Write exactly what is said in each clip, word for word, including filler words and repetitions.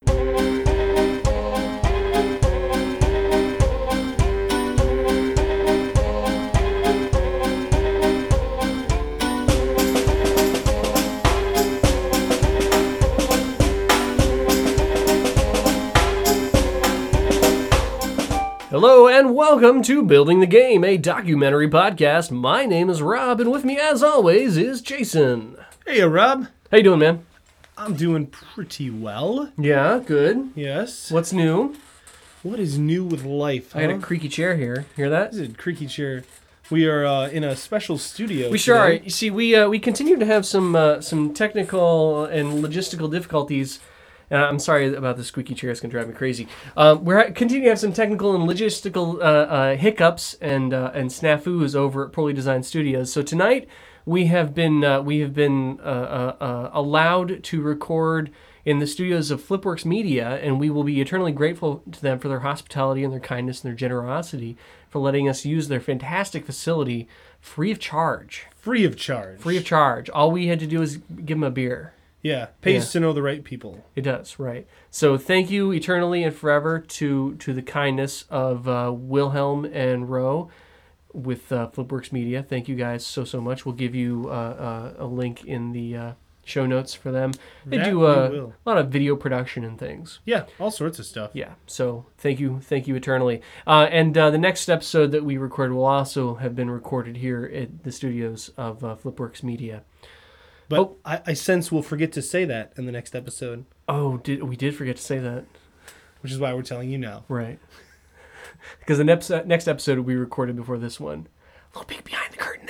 Hello and welcome to Building the Game, a documentary podcast. My name is Rob, and with me, as always, is Jason. Hey, Rob. How you doing, man? I'm doing pretty well. Yeah, good. Yes. What's new? What is new with life, huh? I got a creaky chair here. Hear that? This is a creaky chair. We are uh, in a special studio We sure are. today. You see, we uh, we continue to have some uh, some technical and logistical difficulties. Uh, I'm sorry about the squeaky chair. It's going to drive me crazy. Um, we're ha- continuing to have some technical and logistical uh, uh, hiccups and uh, and snafus over at Poorly Designed Studios. So tonight we have been uh, we have been uh, uh, uh, allowed to record in the studios of Flipworks Media, and we will be eternally grateful to them for their hospitality and their kindness and their generosity for letting us use their fantastic facility free of charge. Free of charge. Free of charge. All we had to do is give them a beer. Yeah. Pays Yeah. to know the right people. It does, right. So thank you eternally and forever to to the kindness of uh, Wilhelm and Roe with uh, Flipworks Media. Thank you guys so, so much. We'll give you uh, uh, a link in the uh, show notes for them. They That do we uh, will. a lot of video production and things. Yeah, all sorts of stuff. Yeah, so thank you, thank you eternally. Uh, and uh, the next episode that we recorded will also have been recorded here at the studios of uh, Flipworks Media. But Oh. I, I sense we'll forget to say that in the next episode, Oh, did we did forget to say that? which is why we're telling you now. Right. Because the next next episode we recorded before this one. A little peek behind the curtain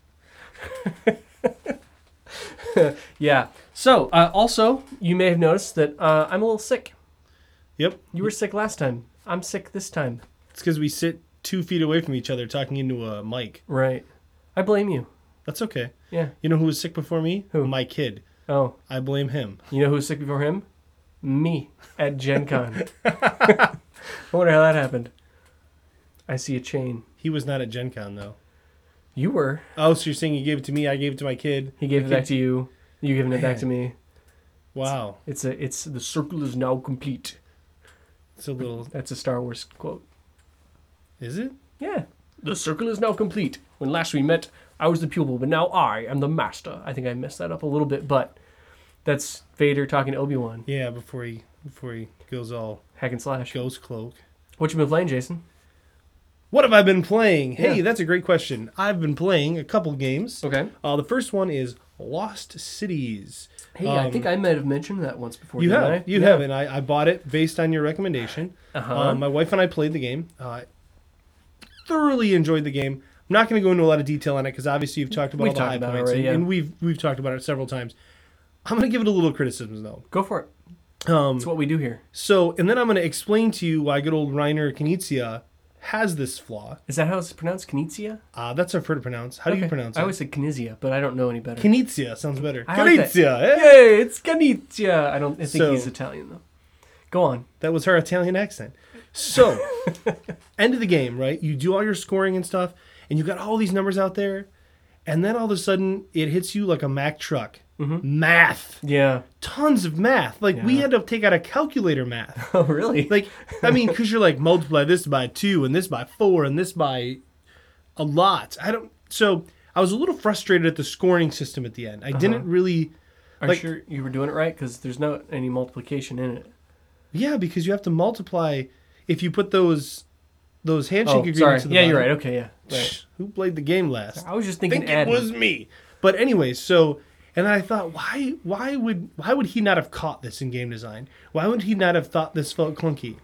there. Yeah. So, uh, also, you may have noticed that uh, I'm a little sick. Yep. You were sick last time. I'm sick this time. It's because we sit two feet away from each other talking into a mic. Right. I blame you. That's okay. Yeah. You know who was sick before me? Who? My kid. Oh, I blame him. you know who was sick before him? Me at Gen Con. I wonder how that happened. I see a chain. He was not at Gen Con, though. You were. Oh, so you're saying you gave it to me, I gave it to my kid? He gave My it back kid- to you. You giving it back to me. Wow. It's a. It's the circle is now complete. It's a little... That's a Star Wars quote. Is it? Yeah. The circle is now complete. When last we met, I was the pupil, but now I am the master. I think I messed that up a little bit, but that's Vader talking to Obi-Wan. Yeah, before he before he goes all Hack and slash. ghost cloak. What you been playing, Jason? What have I been playing? Hey, Yeah. that's a great question. I've been playing a couple games. Okay. Uh, the first one is Lost Cities. Hey, I Um, think I might have mentioned that once before. You didn't have, I? you Yeah. have, and I, I bought it based on your recommendation. Uh-huh. Um, my wife and I played the game. Uh, thoroughly enjoyed the game. I'm not going to go into a lot of detail on it because obviously you've talked about We've all the talked high about it points, already, and, yeah. and we've we've talked about it several times. I'm going to give it a little criticism though. Go for it. Um, That's what we do here. so, and then I'm going to explain to you why good old Reiner Knizia has this flaw. Is that how it's pronounced? Knizia? Uh, that's hard to pronounce. How do you Okay. pronounce I it? always say Knizia, but I don't know any better. Knizia sounds better. I like that. Knizia, eh? Yay, it's Knizia. I don't I think So- he's Italian, though. Go on. That was her Italian accent. So, end of the game, right? You do all your scoring and stuff, and you got all these numbers out there, and then all of a sudden it hits you like a Mack truck. Mm-hmm. Math. Yeah. Tons of math. Like, we Yeah. had to take out a calculator math. Oh, really? Like, I mean, because you're like, multiply this by two, and this by four, and this by a lot. I don't... So, I was a little frustrated at the scoring system at the end. I didn't really... Are like- you sure you were doing it right? Because there's not any multiplication in it. Yeah, because you have to multiply... If you put those those handshake Oh, agreements sorry. to the Yeah, bottom, you're right. Okay, yeah. Right. Who played the game last? I was just I thinking think it adding. was me. But anyway, so and then I thought, why why would why would he not have caught this in game design? Why would he not have thought this felt clunky?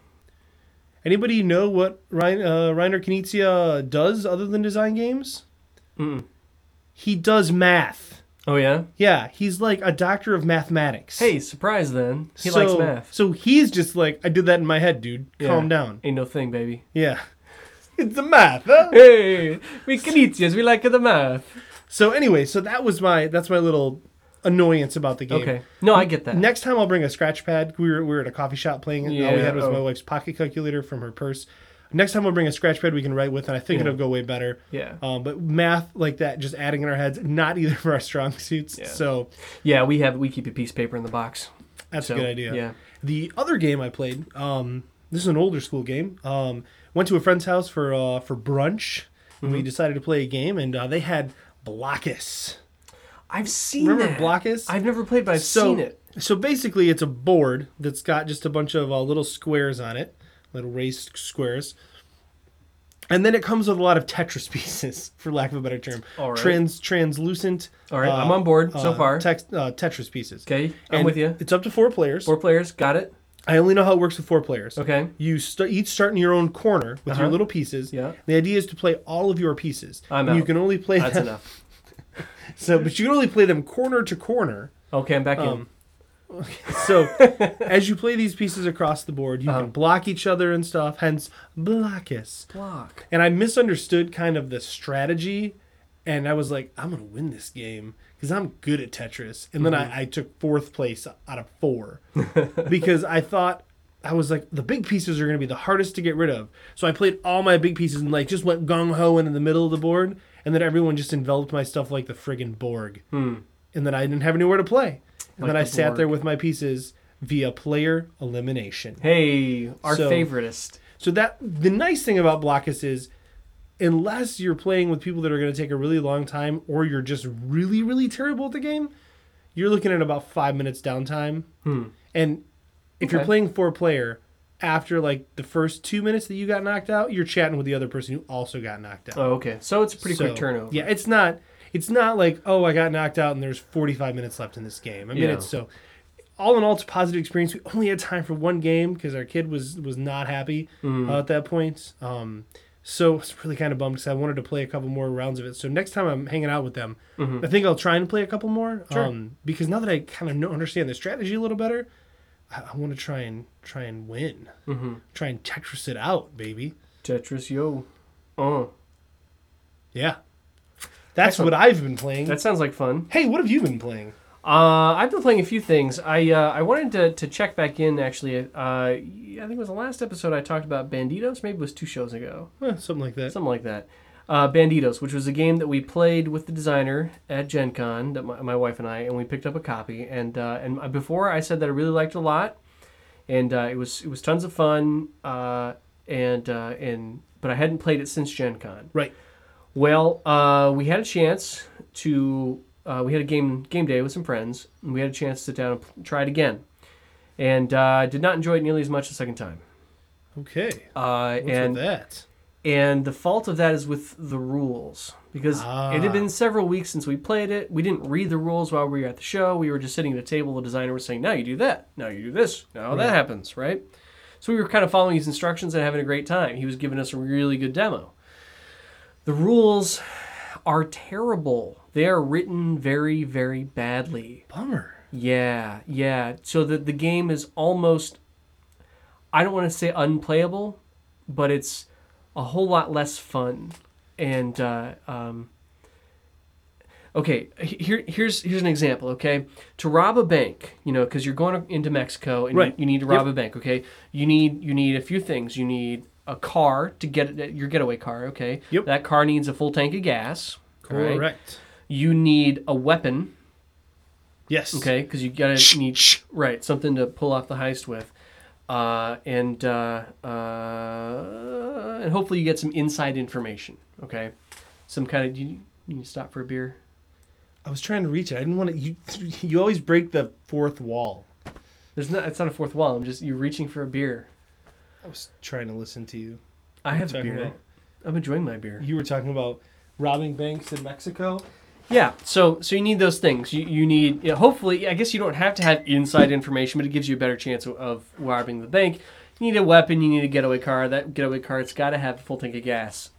Anybody know what Rein, uh, Reiner Knizia does other than design games? Mm-mm. He does math. Oh, yeah? Yeah, he's like a doctor of mathematics. Hey, surprise then. He so, likes math. So he's just like, I did that in my head, dude. Yeah. Calm down. Ain't no thing, baby. Yeah. It's the math, huh? Hey, we Canitians, we like the math. So anyway, so that was my that's my little annoyance about the game. Okay. No, I get that. Next time I'll bring a scratch pad. We were we were at a coffee shop playing it. and all we Yeah, had was oh. my wife's pocket calculator from her purse. Next time we'll bring a scratch pad we can write with, and I think Yeah. it'll go way better. Yeah. Um, but math like that, just adding in our heads, not either of our strong suits. Yeah. So Yeah, we have we keep a piece of paper in the box. that's So, a good idea. Yeah. The other game I played, um, this is an older school game. Um, went to a friend's house for uh, for brunch, and we decided to play a game, and uh, they had Blokus. I've seen Remember that. Blokus? I've never played, but I've So, seen it. so basically, it's a board that's got just a bunch of uh, little squares on it, little raised squares. And then it comes with a lot of Tetris pieces, for lack of a better term. All right. Trans translucent. All right, I'm on board so uh, far. Text, uh, Tetris pieces. Okay, I'm And with you. It's up to four players. Four players, got it. I only know how it works with four players. Okay. You st- each start in your own corner with Uh-huh. your little pieces. Yeah. The idea is to play all of your pieces. I'm And You out. can only play That's them. enough. So, but you can only play them corner to corner. Okay, I'm back Um, So, as you play these pieces across the board, you Uh-huh. can block each other and stuff. Hence, Blokus. in. Block. And I misunderstood kind of the strategy, and I was like, I'm gonna win this game because I'm good at Tetris. And then Mm-hmm. I, I took fourth place out of four because I thought I was like, the big pieces are gonna be the hardest to get rid of. So I played all my big pieces and like just went gung ho in the middle of the board, and then everyone just enveloped my stuff like the friggin' Borg. Hmm. And then I didn't have anywhere to play. And Like then I the sat Borg. there with my pieces via player elimination. Hey, our So- favoritist. So that the nice thing about Blokus is, unless you're playing with people that are going to take a really long time, or you're just really, really terrible at the game, you're looking at about five minutes downtime. Hmm. And if you're Okay. playing four player, after like the first two minutes that you got knocked out, you're chatting with the other person who also got knocked out. Oh, okay. So it's a pretty So, quick turnover. Yeah, it's not. It's not like, oh, I got knocked out and there's forty-five minutes left in this game. I mean, Yeah. it's so. All in all, it's a positive experience. We only had time for one game because our kid was was not happy Mm. uh, at that point. Um, so it's really kind of bummed because I wanted to play a couple more rounds of it. So next time I'm hanging out with them, Mhm. I think I'll try and play a couple more. Sure. Um, because now that I kind of know, understand the strategy a little better, I, I want to try and try and win. Mm-hmm. Try and Tetris it out, baby. Tetris, yo. Oh, Yeah, that's Excellent. what I've been playing. that sounds like fun. Hey, what have you been playing? Uh, I've been playing a few things. I uh, I wanted to, to check back in, actually. Uh, I think it was the last episode I talked about Banditos. Maybe it was two shows ago. Eh, something like that. Something like that. Uh, Banditos, which was a game that we played with the designer at Gen Con, that my, my wife and I, and we picked up a copy. And uh, and before I said that I really liked it a lot, and uh, it was it was tons of fun. Uh, and uh, and but I hadn't played it since Gen Con. Right. Well, uh, we had a chance to. Uh, we had a game game day with some friends, and we had a chance to sit down and p- try it again. And uh, did not enjoy it nearly as much the second time. Okay. Uh, What's and with that? and the fault of that is with the rules, because Ah. it had been several weeks since we played it. We didn't read the rules while we were at the show. We were just sitting at a table. The designer was saying, "Now you do that. Now you do this. Now that Right. happens." Right. So we were kind of following his instructions and having a great time. He was giving us a really good demo. The rules are terrible. They are written very, very badly. Bummer. Yeah, yeah. So the the game is almost, I don't want to say unplayable, but it's a whole lot less fun. And uh, um, okay, here here's here's an example. Okay, to rob a bank, you know, because you're going into Mexico and Right. you, you need to rob a bank. Okay, you need you need a few things. You need a car to get your getaway car. Okay, Yep. that car needs a full tank of gas. all right? Correct. You need a weapon. Yes. Okay, because you gotta need right something to pull off the heist with, uh, and uh, uh, and hopefully you get some inside information. Okay, some kind of you, you need to stop for a beer. I was trying to reach it. I didn't want to. You, you always break the fourth wall. There's not. It's not a fourth wall. I'm just you're reaching for a beer. I was trying to listen to you. I have a Talking beer. about- I'm enjoying my beer. You were talking about robbing banks in Mexico. Yeah. So so you need those things. You you need. You know, hopefully, I guess you don't have to have inside information, but it gives you a better chance of, of robbing the bank. You need a weapon. You need a getaway car. That getaway car, it's got to have a full tank of gas.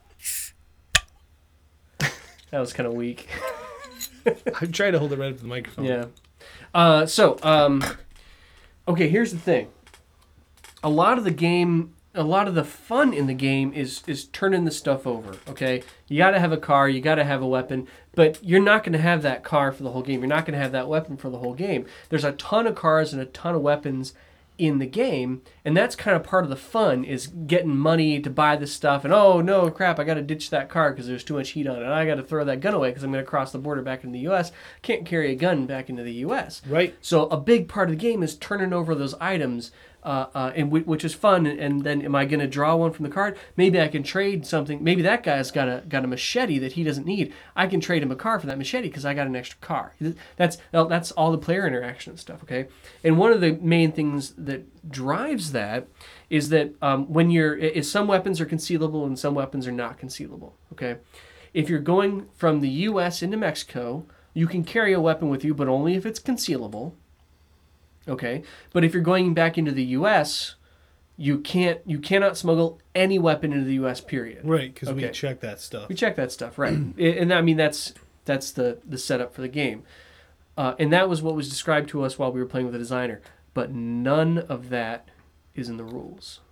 That was kind of weak. I'm trying to hold it right up to the microphone. Yeah. Uh, so, um, okay, here's the thing. A lot of the game, a lot of the fun in the game is is turning the stuff over, okay? You got to have a car, you got to have a weapon, but you're not going to have that car for the whole game. You're not going to have that weapon for the whole game. There's a ton of cars and a ton of weapons in the game, and that's kind of part of the fun, is getting money to buy this stuff, and oh no crap, I got to ditch that car because there's too much heat on it, I got to throw that gun away because I'm going to cross the border back into the U S Can't carry a gun back into the U S Right. So a big part of the game is turning over those items, uh, uh, and w- which is fun. And, and then, am I going to draw one from the card? Maybe I can trade something. Maybe that guy's got a got a machete that he doesn't need. I can trade him a car for that machete because I got an extra car. That's that's all the player interaction and stuff. Okay, and one of the main things that drives that is that um, when you're is some weapons are concealable and some weapons are not concealable. Okay, if you're going from the U S into Mexico, you can carry a weapon with you, but only if it's concealable. Okay, but if you're going back into the U S, you can't, you cannot smuggle any weapon into the U S. Period. Right, because we Okay. check that stuff. We check that stuff, right? And I mean that's that's the the setup for the game, uh, and that was what was described to us while we were playing with the designer. But none of that is in the rules.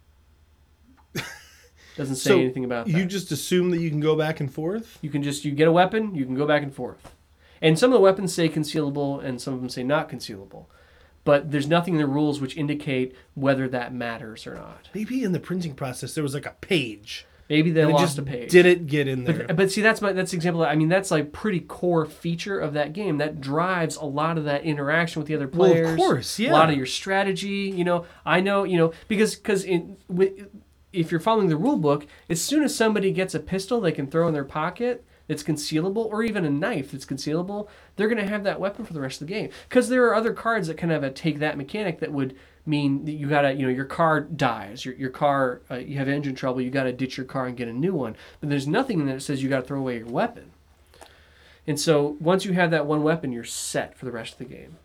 Doesn't say So anything about that. You just assume that you can go back and forth? You can just you get a weapon, you can go back and forth, and some of the weapons say concealable, and some of them say not concealable. But there's nothing in the rules which indicate whether that matters or not. Maybe in the printing process there was like a page. Maybe they and it lost just a page. didn't get in there. But, but see, that's my that's an example. I mean, that's like pretty core feature of that game. That drives a lot of that interaction with the other Well, of players. course, yeah. A lot of your strategy. You know, I know. You know, because because in with, if you're following the rule book, as soon as somebody gets a pistol they can throw in their pocket that's concealable, or even a knife that's concealable, they're going to have that weapon for the rest of the game. Because there are other cards that kind of take that mechanic that would mean that you gotta, you know, your car dies, your your car, uh, you have engine trouble, you gotta ditch your car and get a new one. But there's nothing that says you gotta throw away your weapon. And so once you have that one weapon, you're set for the rest of the game.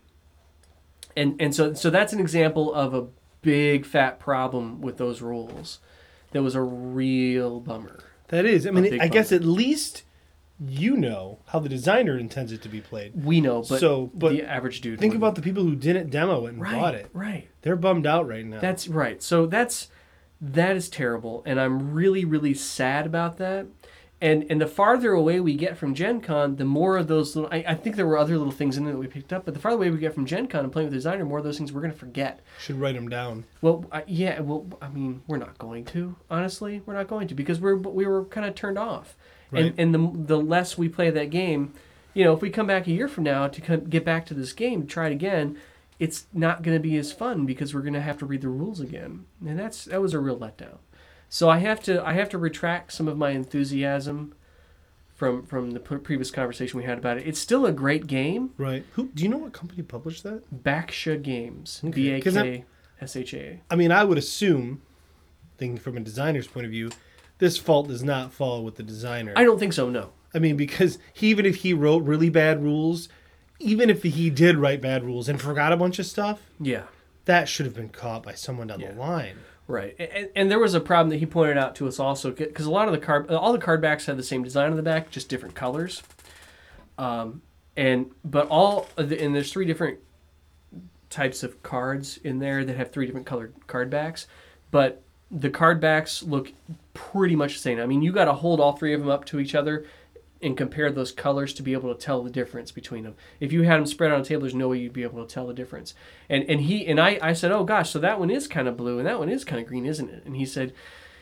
And and so so that's an example of a big fat problem with those rules. That was a real bummer. That is. I mean, big I guess bummer. at least you know how the designer intends it to be played. We know, but, So, but the average dude Think wouldn't. about the people who didn't demo it and right, bought it. Right. They're bummed out right now. That's right. So that's that is terrible, and I'm really really sad about that. And and the farther away we get from Gen Con, the more of those little... I, I think there were other little things in there that we picked up, but the farther away we get from Gen Con and playing with the designer, the more of those things we're going to forget. Should write them down. Well, I, yeah, well, I mean, we're not going to, honestly. We're not going to, because we're we were kind of turned off. Right. And and the the less we play that game, you know, if we come back a year from now to come, get back to this game, try it again, it's not going to be as fun because we're going to have to read the rules again. And that's that was a real letdown. So I have to I have to retract some of my enthusiasm from from the p- previous conversation we had about it. It's still a great game. Right. Who do you know what company published that? Baksha Games. Okay. B A 'Cause K S H A. I mean, I would assume, thinking from a designer's point of view, this fault does not fall with the designer. I don't think so, no. I mean, because he, even if he wrote really bad rules, even if he did write bad rules and forgot a bunch of stuff, Yeah. that should have been caught by someone down Yeah. the line. Right, and, and there was a problem that he pointed out to us also, because a lot of the card, all the card backs have the same design on the back, just different colors. Um, and but all of the, and there's three different types of cards in there that have three different colored card backs, but the card backs look pretty much the same. I mean, you got to hold all three of them up to each other and compare those colors to be able to tell the difference between them. If you had them spread on a table, there's no way you'd be able to tell the difference. And and he and I, I said, oh gosh, so that one is kind of blue and that one is kind of green, isn't it? And he said,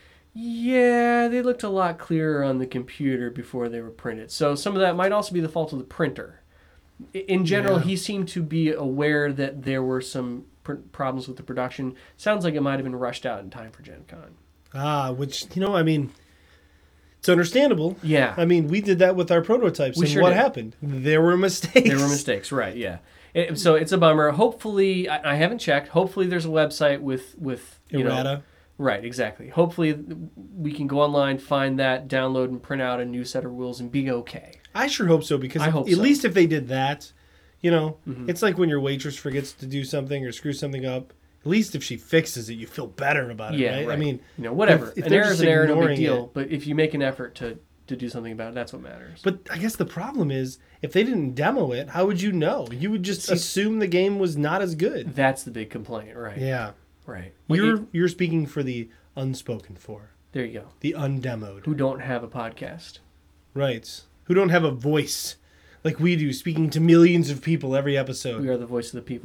yeah, they looked a lot clearer on the computer before they were printed. So some of that might also be the fault of the printer. I- In general, Yeah. he seemed to be aware that there were some pr- problems with the production. Sounds like it might have been rushed out in time for Gen Con. Ah, which, you know, I mean, it's understandable. Yeah. I mean, we did that with our prototypes. We and sure what did. happened? There were mistakes. There were mistakes, right? Yeah. It, so it's a bummer. Hopefully, I, I haven't checked. Hopefully, there's a website with with you know, Errata. right, exactly. Hopefully, we can go online, find that, download, and print out a new set of rules, and be okay. I sure hope so, because I if- hope at so. least if they did that, you know, Mhm. it's like when your waitress forgets to do something or screw something up. At least if she fixes it, you feel better about it, Yeah, right? right. I mean, You know, whatever. if- if an they're error is just an error, no big ignoring deal. it- But if you make an effort to to do something about it, that's what matters. but I guess the problem is, if they didn't demo it, how would you know? You would just See- assume the game was not as good. That's the big complaint, right? Yeah. Right. Well, You're it- you're speaking for the unspoken for, there you go. the undemoed. Who don't have a podcast. Right. Who don't have a voice like we do, speaking to millions of people every episode. We are the voice of the people.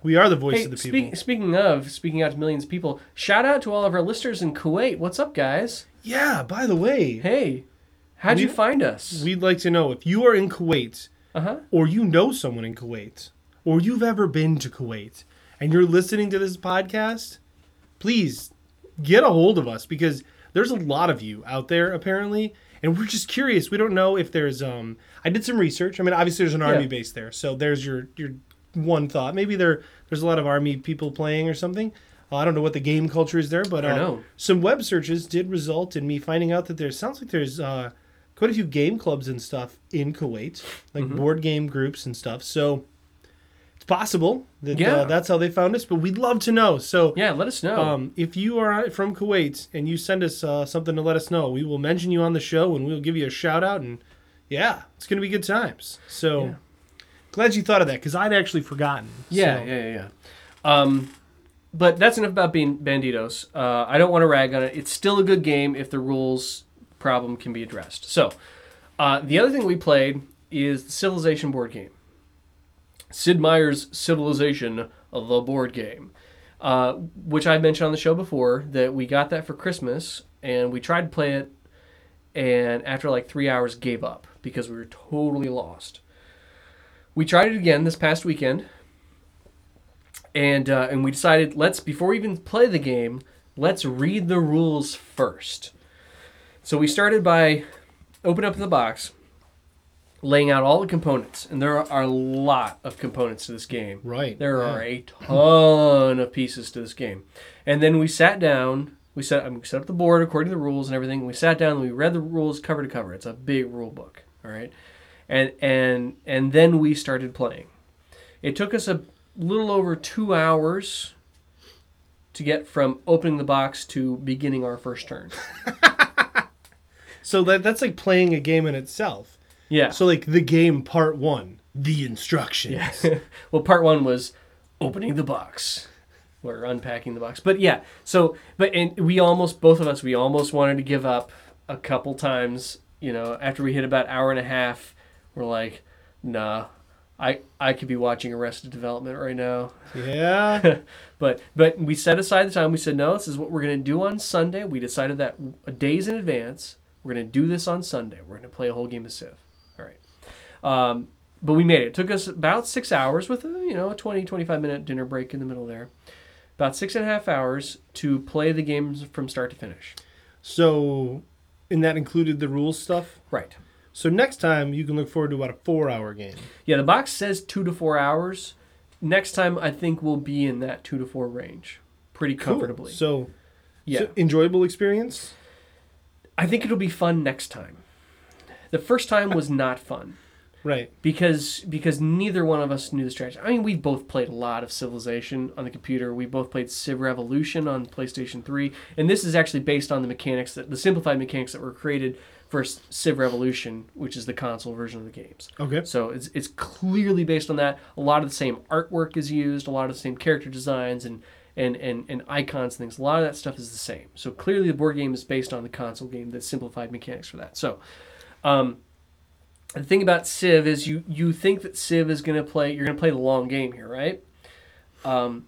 We are the voice Hey, of the people. speak, speaking of speaking out to millions of people, shout out to all of our listeners in Kuwait. What's up, guys? Yeah, by the way, Hey, how'd We- you find us? we'd like to know if you are in Kuwait, Uh huh. or you know someone in Kuwait, or you've ever been to Kuwait, and you're listening to this podcast, please get a hold of us, because there's a lot of you out there apparently, and we're just curious. We don't know if there's um I did some research. I mean, obviously there's an army Yeah. base there, so there's your your one thought. Maybe there there's a lot of army people playing or something. Uh, I don't know what the game culture is there, but I uh, know. some web searches did result in me finding out that there sounds like there's uh, quite a few game clubs and stuff in Kuwait, like Mhm. board game groups and stuff. So it's possible that Yeah. uh, that's how they found us, but we'd love to know. So Yeah, let us know. um, if you are from Kuwait and you send us uh, something to let us know, we will mention you on the show and we'll give you a shout out. And yeah, it's going to be good times. So Yeah. glad you thought of that, because I'd actually forgotten. yeah, So- yeah, yeah, yeah. Um, but that's enough about being Banditos. Uh, I don't want to rag on it. It's still a good game if the rules problem can be addressed. So, uh, the other thing we played is the Civilization board game. Sid Meier's Civilization, the board game, uh, which I mentioned on the show before, that we got that for Christmas, and we tried to play it, and after like three hours gave up because we were totally lost. We tried it again this past weekend, and uh, and we decided, let's, before we even play the game, let's read the rules first. So we started by opening up the box, laying out all the components, and there are a lot of components to this game. Right. There yeah. are a ton of pieces to this game. And then we sat down, we set, I mean, we set up the board according to the rules and everything. We sat down and we read the rules cover to cover. It's a big rule book, all right? And and and then we started playing. It took us a little over two hours to get from opening the box to beginning our first turn. So that that's like playing a game in itself. Yeah. So like the game part one, the instructions. Well, part one was opening the box or unpacking the box. But yeah, so but and we almost both of us we almost wanted to give up a couple times. You know, after we hit about hour and a half, we're like, nah, I I could be watching Arrested Development right now. Yeah. But but we set aside the time. We said, no, this is what we're gonna do on Sunday. We decided that a days in advance. We're gonna do this on Sunday. We're gonna play a whole game of Civ. All right. Um, but we made it. It took us about six hours with a, you know, a twenty, twenty-five minute dinner break in the middle there. About six and a half hours to play the games from start to finish. So, and that included the rules stuff. Right. So next time you can look forward to about a four-hour game. Yeah, the box says two to four hours. Next time I think we'll be in that two to four range pretty comfortably. Cool. So, Yeah. so enjoyable experience. I think it'll be fun next time. The first time was not fun. Right. Because because neither one of us knew the strategy. I mean, we both played a lot of Civilization on the computer. We both played Civ Revolution on PlayStation three, and this is actually based on the mechanics that the simplified mechanics that were created for Civ Revolution, which is the console version of the games. Okay. So it's it's clearly based on that. A lot of the same artwork is used, a lot of the same character designs and and, and, and icons and things. A lot of that stuff is the same. So clearly the board game is based on the console game, the simplified mechanics for that. So um, the thing about Civ is you, you think that Civ is going to play, you're going to play the long game here, right? Um,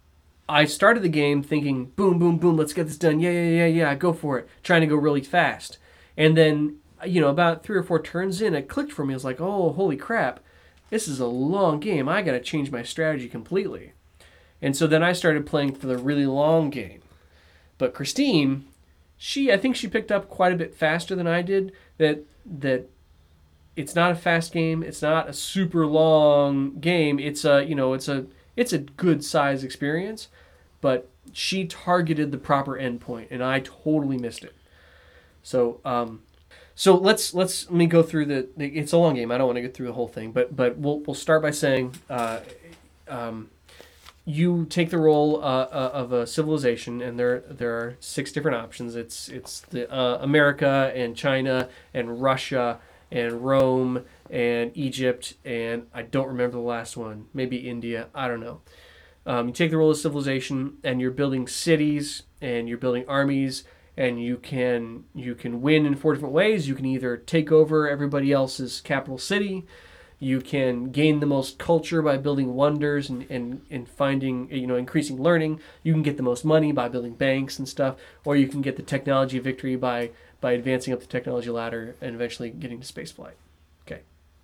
I started the game thinking, boom, boom, boom, let's get this done. Yeah, yeah, yeah, yeah, go for it. Trying to go really fast. And then, you know, about three or four turns in, it clicked for me. I was like, oh, holy crap. This is a long game. I got to change my strategy completely. And so then I started playing for the really long game. But Christine, she I think she picked up quite a bit faster than I did that that it's not a fast game, it's not a super long game. It's a, you know, it's a it's a good size experience, but she targeted the proper endpoint and I totally missed it. So, um so let's let's let me go through the, the it's a long game. I don't want to get through the whole thing, but but we'll we'll start by saying uh um you take the role uh, uh, of a civilization, and there there are six different options. It's it's the uh, America and China and Russia and Rome and Egypt and I don't remember the last one. Maybe India. I don't know. Um, you take the role of civilization, and you're building cities and you're building armies, and you can you can win in four different ways. You can either take over everybody else's capital city. You can gain the most culture by building wonders and, and, and finding, you know, increasing learning. You can get the most money by building banks and stuff, or you can get the technology victory by, by advancing up the technology ladder and eventually getting to spaceflight. Okay.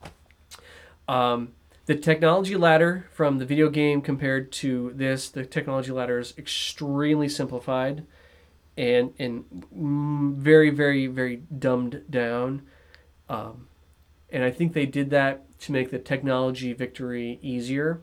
Um, the technology ladder from the video game compared to this, the technology ladder is extremely simplified and, and very, very, very dumbed down. Um, and I think they did that to make the technology victory easier.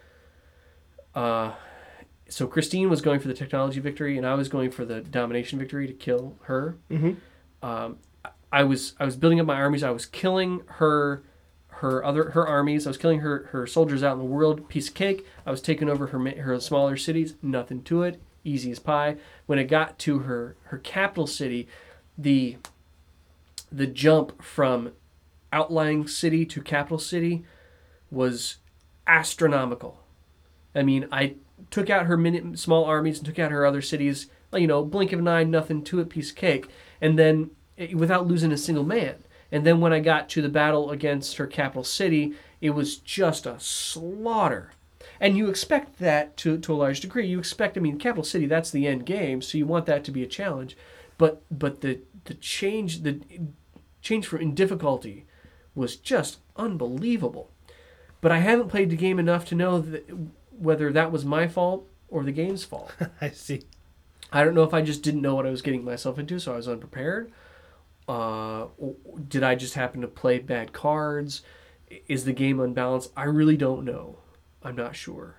Uh, so Christine was going for the technology victory, and I was going for the domination victory to kill her. Mm-hmm. Um, I was I was building up my armies. I was killing her her other her armies. I was killing her her soldiers out in the world. Piece of cake. I was taking over her her smaller cities. Nothing to it. Easy as pie. When it got to her her capital city, the the jump from outlying city to capital city was astronomical. I mean, I took out her mini, small armies and took out her other cities, you know, blink of an eye, nothing to it, piece of cake, and then it, without losing a single man. And then when I got to the battle against her capital city, it was just a slaughter. And you expect that to, to a large degree. You expect, I mean, capital city, that's the end game, so you want that to be a challenge. But but the the change the change for in difficulty was just unbelievable. But I haven't played the game enough to know that, whether that was my fault or the game's fault. I see. I don't know if I just didn't know what I was getting myself into, so I was unprepared. Uh, did I just happen to play bad cards? Is the game unbalanced? I really don't know. I'm not sure.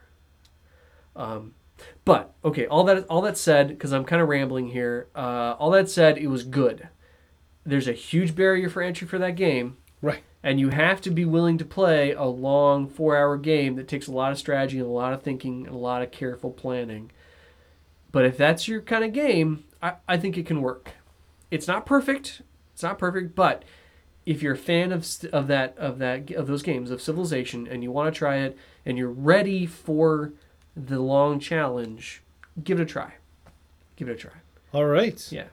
Um, but, okay, all that all that said, because I'm kind of rambling here, uh, all that said, it was good. There's a huge barrier for entry for that game. Right. And you have to be willing to play a long four-hour game that takes a lot of strategy and a lot of thinking and a lot of careful planning. But if that's your kind of game, I, I think it can work. It's not perfect. It's not perfect, but if you're a fan of of that of that of those games of Civilization and you want to try it and you're ready for the long challenge, give it a try. Give it a try. All right. Yeah.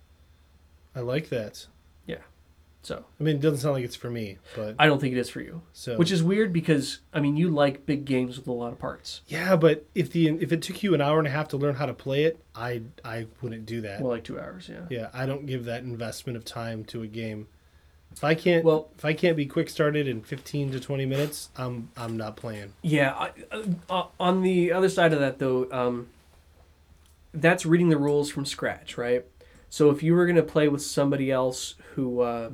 I like that. Yeah. So I mean, it doesn't sound like it's for me, but I don't think it is for you. So which is weird because I mean you like big games with a lot of parts. Yeah, but if the if it took you an hour and a half to learn how to play it, I I wouldn't do that. Well, like two hours, yeah. Yeah, I don't give that investment of time to a game. If I can't Well, if I can't be quick started in fifteen to twenty minutes, I'm I'm not playing. Yeah, I, uh, on the other side of that though, um, that's reading the rules from scratch, right? So if you were going to play with somebody else who uh,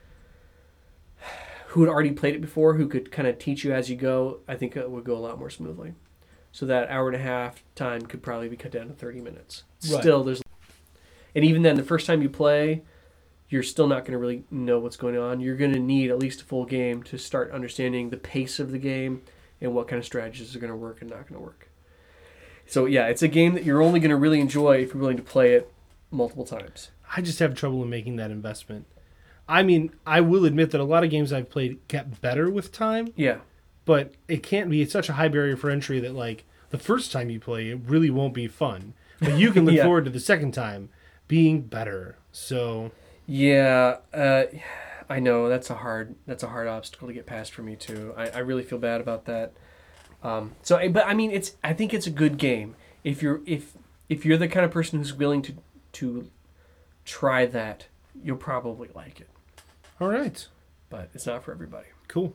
who had already played it before, who could kind of teach you as you go, I think it would go a lot more smoothly. So that hour and a half time could probably be cut down to thirty minutes. Right. Still, there's, and even then, the first time you play, you're still not going to really know what's going on. You're going to need at least a full game to start understanding the pace of the game and what kind of strategies are going to work and not going to work. So yeah, it's a game that you're only going to really enjoy if you're willing to play it multiple times. I just have trouble in making that investment. I mean, I will admit that a lot of games I've played get better with time, Yeah. but it can't be. It's such a high barrier for entry that, like, the first time you play, it really won't be fun. But you can look Yeah. forward to the second time being better. So Yeah, uh, I know that's a hard that's a hard obstacle to get past for me too. I, I really feel bad about that. Um, so, but I mean, it's I think it's a good game if you're if if you're the kind of person who's willing to to try that, you'll probably like it. all right, But it's not for everybody. cool.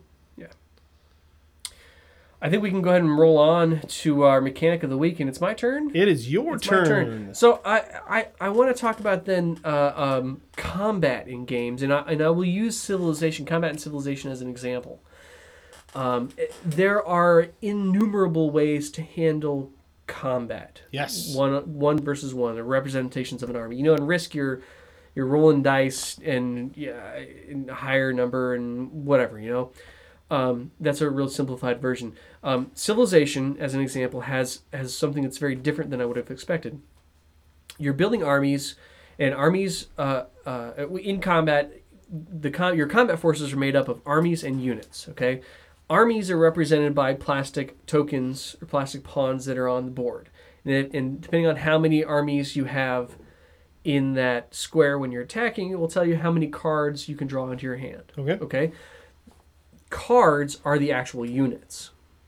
I think we can go ahead and roll on to our mechanic of the week, and it's my turn. It is your It's my turn. turn. So I, I, I want to talk about then uh, um, combat in games, and I, and I will use Civilization, combat and Civilization as an example. Um, there are innumerable ways to handle combat. Yes. One one versus one, or representations of an army. You know, in Risk, you're you're rolling dice and yeah, in a higher number and whatever. You know. Um, that's a real simplified version. Um, Civilization, as an example, has has something that's very different than I would have expected. You're building armies, and armies uh, uh, in combat, the com- your combat forces are made up of armies and units. Okay, armies are represented by plastic tokens or plastic pawns that are on the board, and, it, and depending on how many armies you have in that square when you're attacking, it will tell you how many cards you can draw into your hand. Okay. Okay. cards are the actual units.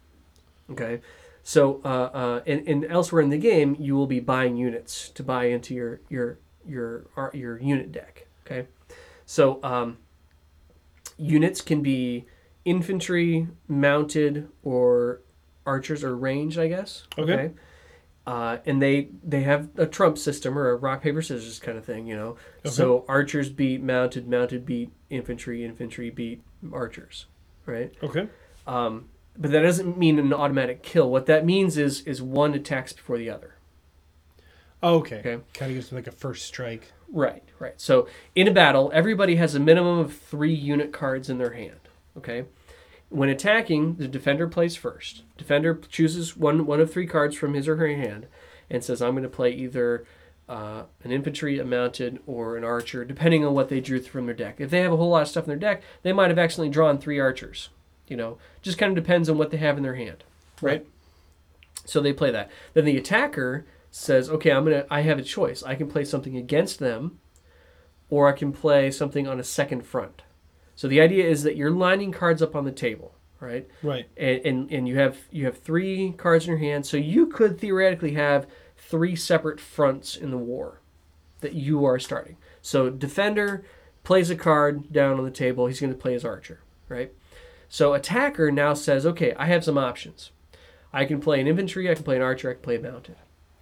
Okay, so uh, uh, and, and elsewhere in the game, you will be buying units to buy into your your your your, your unit deck. Okay, so um, units can be infantry, mounted, or archers or ranged, I guess. Okay. okay? Uh, and they they have a trump system or a rock paper scissors kind of thing, you know. Okay. So archers beat mounted, mounted beat infantry, infantry beat archers, right? Okay. Um, but that doesn't mean an automatic kill. What that means is is one attacks before the other. Oh, okay. Okay. Kind of gives them like a first strike. Right, right. So in a battle, everybody has a minimum of three unit cards in their hand. Okay. When attacking, the defender plays first. Defender chooses one one of three cards from his or her hand and says, I'm going to play either uh, an infantry, a mounted, or an archer, depending on what they drew from their deck. If they have a whole lot of stuff in their deck, they might have accidentally drawn three archers. You know, just kind of depends on what they have in their hand, right? So they play that. Then the attacker says, okay, I'm gonna. I have a choice. I can play something against them, or I can play something on a second front. So the idea is that you're lining cards up on the table, right? Right. And, and and you have you have three cards in your hand, so you could theoretically have three separate fronts in the war that you are starting. So defender plays a card down on the table. He's going to play his archer, right? So attacker now says, okay, I have some options. I can play an infantry, I can play an archer, I can play a mounted.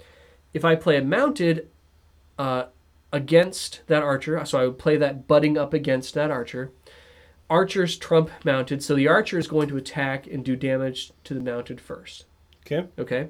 If I play a mounted uh, against that archer, so I would play that butting up against that archer. Archer's trump mounted, so the archer is going to attack and do damage to the mounted first. Okay. Okay?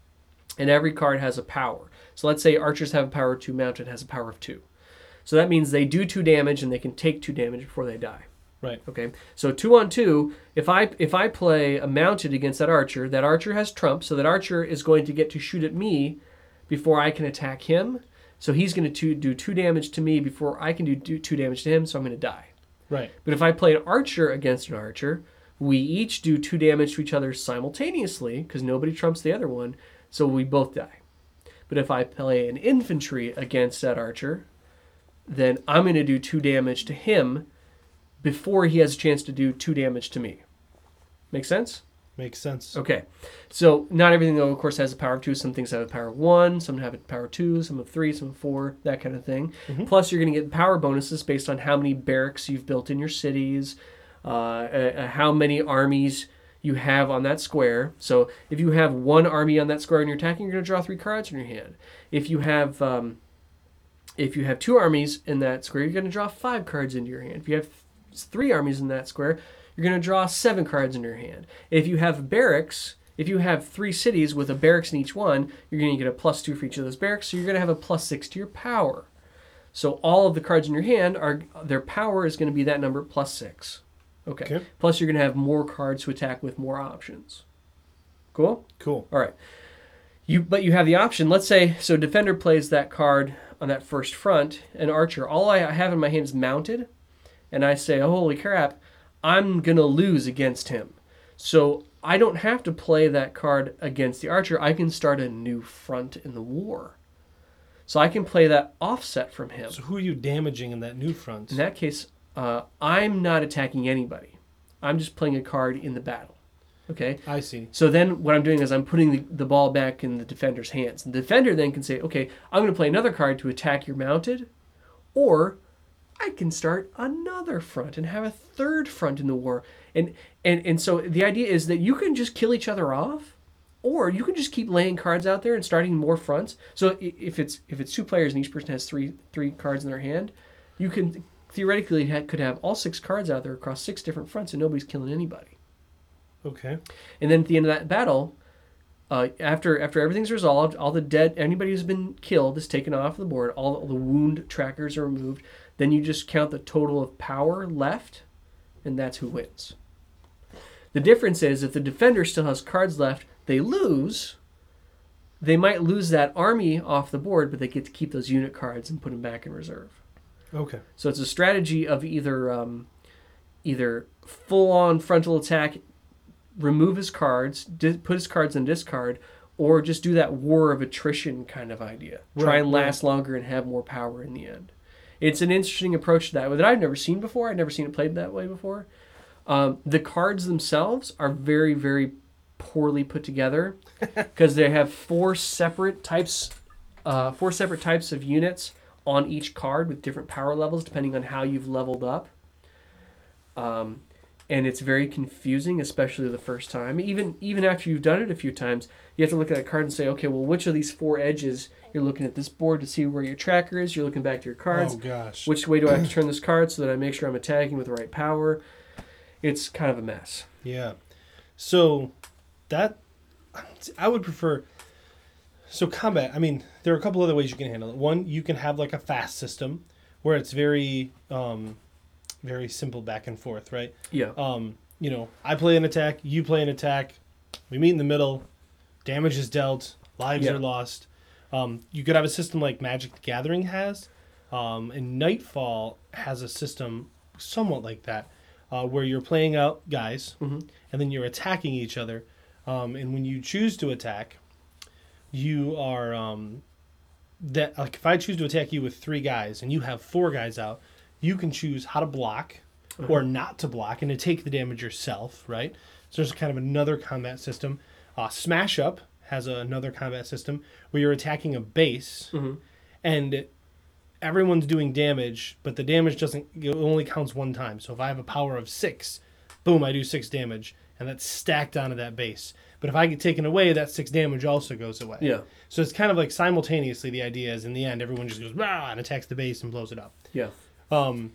And every card has a power. So let's say archers have a power of two, mounted has a power of two. So that means they do two damage and they can take two damage before they die. Right. Okay. So two on two, if I if I play a mounted against that archer, that archer has trump, so that archer is going to get to shoot at me before I can attack him. So he's going to do two damage to me before I can do, do two damage to him, so I'm going to die. Right. But if I play an archer against an archer, we each do two damage to each other simultaneously, because nobody trumps the other one, so we both die. But if I play an infantry against that archer, then I'm going to do two damage to him before he has a chance to do two damage to me. Make sense? Makes sense. Okay. So not everything, though, of course, has a power of two. Some things have a power of one, some have a power of two, some of three, some of four, that kind of thing. Mm-hmm. Plus, you're going to get power bonuses based on how many barracks you've built in your cities, uh, uh, how many armies you have on that square. So if you have one army on that square and you're attacking, you're going to draw three cards in your hand. If you have... Um, if you have two armies in that square, you're going to draw five cards into your hand. If you have three armies in that square, you're going to draw seven cards in your hand. If you have barracks, if you have three cities with a barracks in each one, you're going to get a plus two for each of those barracks, so you're going to have a plus six to your power. So all of the cards in your hand, are their power is going to be that number plus six. Okay. okay. Plus you're going to have more cards to attack with more options. Cool? Cool. All right. You, but you have the option, let's say, so defender plays that card on that first front, an archer. All I have in my hand is mounted, and I say, oh, holy crap, I'm going to lose against him. So I don't have to play that card against the archer. I can start a new front in the war. So I can play that offset from him. So who are you damaging in that new front? In that case, uh, I'm not attacking anybody. I'm just playing a card in the battle. Okay? I see. So then what I'm doing is I'm putting the, the ball back in the defender's hands. The defender then can say, okay, I'm going to play another card to attack your mounted, or I can start another front and have a third front in the war. And and and so the idea is that you can just kill each other off, or you can just keep laying cards out there and starting more fronts. So if it's if it's two players and each person has three three cards in their hand, you can theoretically ha- could have all six cards out there across six different fronts and nobody's killing anybody. Okay. And then at the end of that battle, uh, after after everything's resolved, all the dead, anybody who's been killed is taken off the board, all, all the wound trackers are removed. Then you just count the total of power left, and that's who wins. The difference is if the defender still has cards left, they lose. They might lose that army off the board, but they get to keep those unit cards and put them back in reserve. Okay. So it's a strategy of either um, either full-on frontal attack, remove his cards, di- put his cards in discard, or just do that war of attrition kind of idea. Try Right, and last right. longer and have more power in the end. It's an interesting approach to that that I've never seen before. I've never seen it played that way before. Um, the cards themselves are very, very poorly put together because they have four separate types, uh, four separate types of units on each card with different power levels depending on how you've leveled up. Um, and it's very confusing, especially the first time. Even even after you've done it a few times, you have to look at a card and say, okay, well, which of these four edges? You're looking at this board to see where your tracker is. You're looking back to your cards. Oh, gosh. Which way do I have to turn this card so that I make sure I'm attacking with the right power? It's kind of a mess. Yeah. So that, I would prefer, so combat, I mean, there are a couple other ways you can handle it. One, you can have like a fast system where it's very, um, very simple back and forth, right? Yeah. Um, you know, I play an attack, you play an attack, we meet in the middle, damage is dealt, lives Yeah. are lost. Um, you could have a system like Magic the Gathering has, um, and Nightfall has a system somewhat like that, uh, where you're playing out guys, Mm-hmm. and then you're attacking each other. Um, and when you choose to attack, you are um, that like if I choose to attack you with three guys and you have four guys out, you can choose how to block Uh-huh. or not to block and to take the damage yourself, right? So there's kind of another combat system. Uh, Smash Up has a, another combat system where you're attacking a base Mm-hmm. and everyone's doing damage, but the damage doesn't, it only counts one time. So if I have a power of six, boom, I do six damage, and that's stacked onto that base. But if I get taken away, that six damage also goes away. Yeah. So it's kind of like simultaneously, the idea is in the end, everyone just goes, rah, and attacks the base and blows it up. Yeah. Um,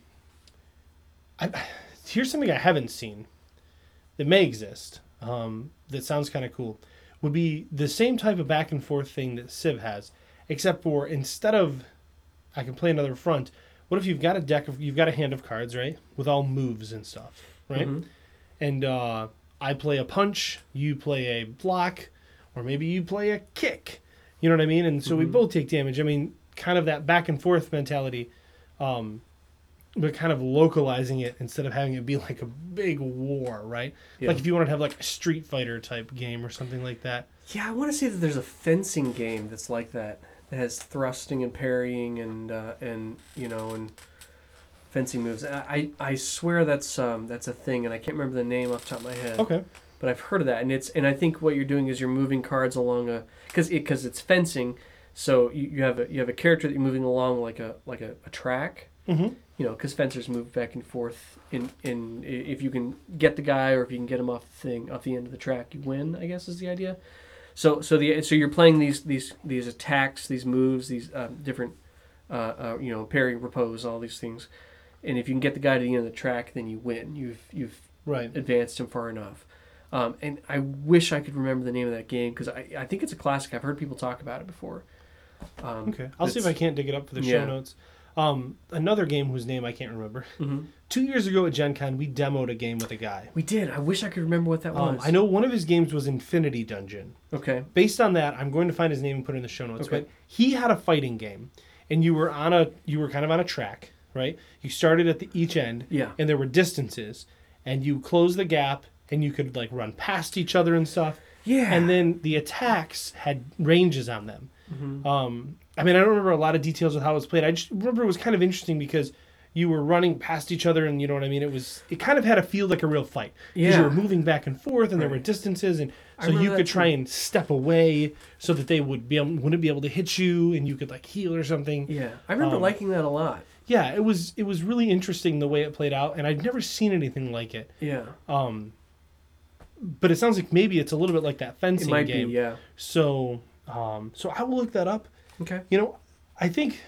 I, here's something I haven't seen that may exist, um, that sounds kind of cool. Would be the same type of back and forth thing that Civ has, except for instead of I can play another front, what if you've got a deck of you've got a hand of cards, right? With all moves and stuff, right? Mhm. And uh, I play a punch, you play a block, or maybe you play a kick. You know what I mean? And so we Mhm. both take damage. I mean, kind of that back and forth mentality, um, but kind of localizing it instead of having it be like a big war, right? Yeah. Like if you want to have like a Street Fighter type game or something like that. Yeah, I want to say that there's a fencing game that's like that. That has thrusting and parrying and uh, and you know and fencing moves. I, I I swear that's um that's a thing, and I can't remember the name off the top of my head. Okay. But I've heard of that, and it's and I think what you're doing is you're moving cards along a because it because it's fencing, so you, you have a you have a character that you're moving along like a like a, a track. Mm-hmm. You know, because fencers move back and forth. In in if you can get the guy or if you can get him off the thing off the end of the track, you win. I guess is the idea. So so the so you're playing these these these attacks, these moves, these uh, different uh, uh, you know parry, repose, all these things, and if you can get the guy to the end of the track, then you win. You've you've Right. advanced him far enough. Um, and I wish I could remember the name of that game because I, I think it's a classic. I've heard people talk about it before. Um, Okay. I'll see if I can't dig it up for the Yeah. show notes. Um, another game whose name I can't remember. Mm-hmm. Two years ago at Gen Con, we demoed a game with a guy. We did. I wish I could remember what that Um, was. I know one of his games was Infinity Dungeon. Okay. Based on that, I'm going to find his name and put it in the show notes. Okay. But he had a fighting game, and you were on a you were kind of on a track, right? You started at the each end, Yeah. and there were distances, and you closed the gap, and you could like run past each other and stuff. Yeah. And then the attacks had ranges on them. Mm-hmm. Um, I mean, I don't remember a lot of details of how it was played. I just remember it was kind of interesting because you were running past each other, and you know what I mean. It was it kind of had a feel like a real fight because Yeah. you were moving back and forth, and there Right. were distances, and I so remember you that could try too. and step away so that they would be able, wouldn't be able to hit you, and you could like heal or something. Yeah. I remember Um, liking that a lot. Yeah, it was it was really interesting the way it played out, and I'd never seen anything like it. Yeah. Um, but it sounds like maybe it's a little bit like that It fencing might game. be. Yeah. So, um, so I will look that up. Okay. You know, I think,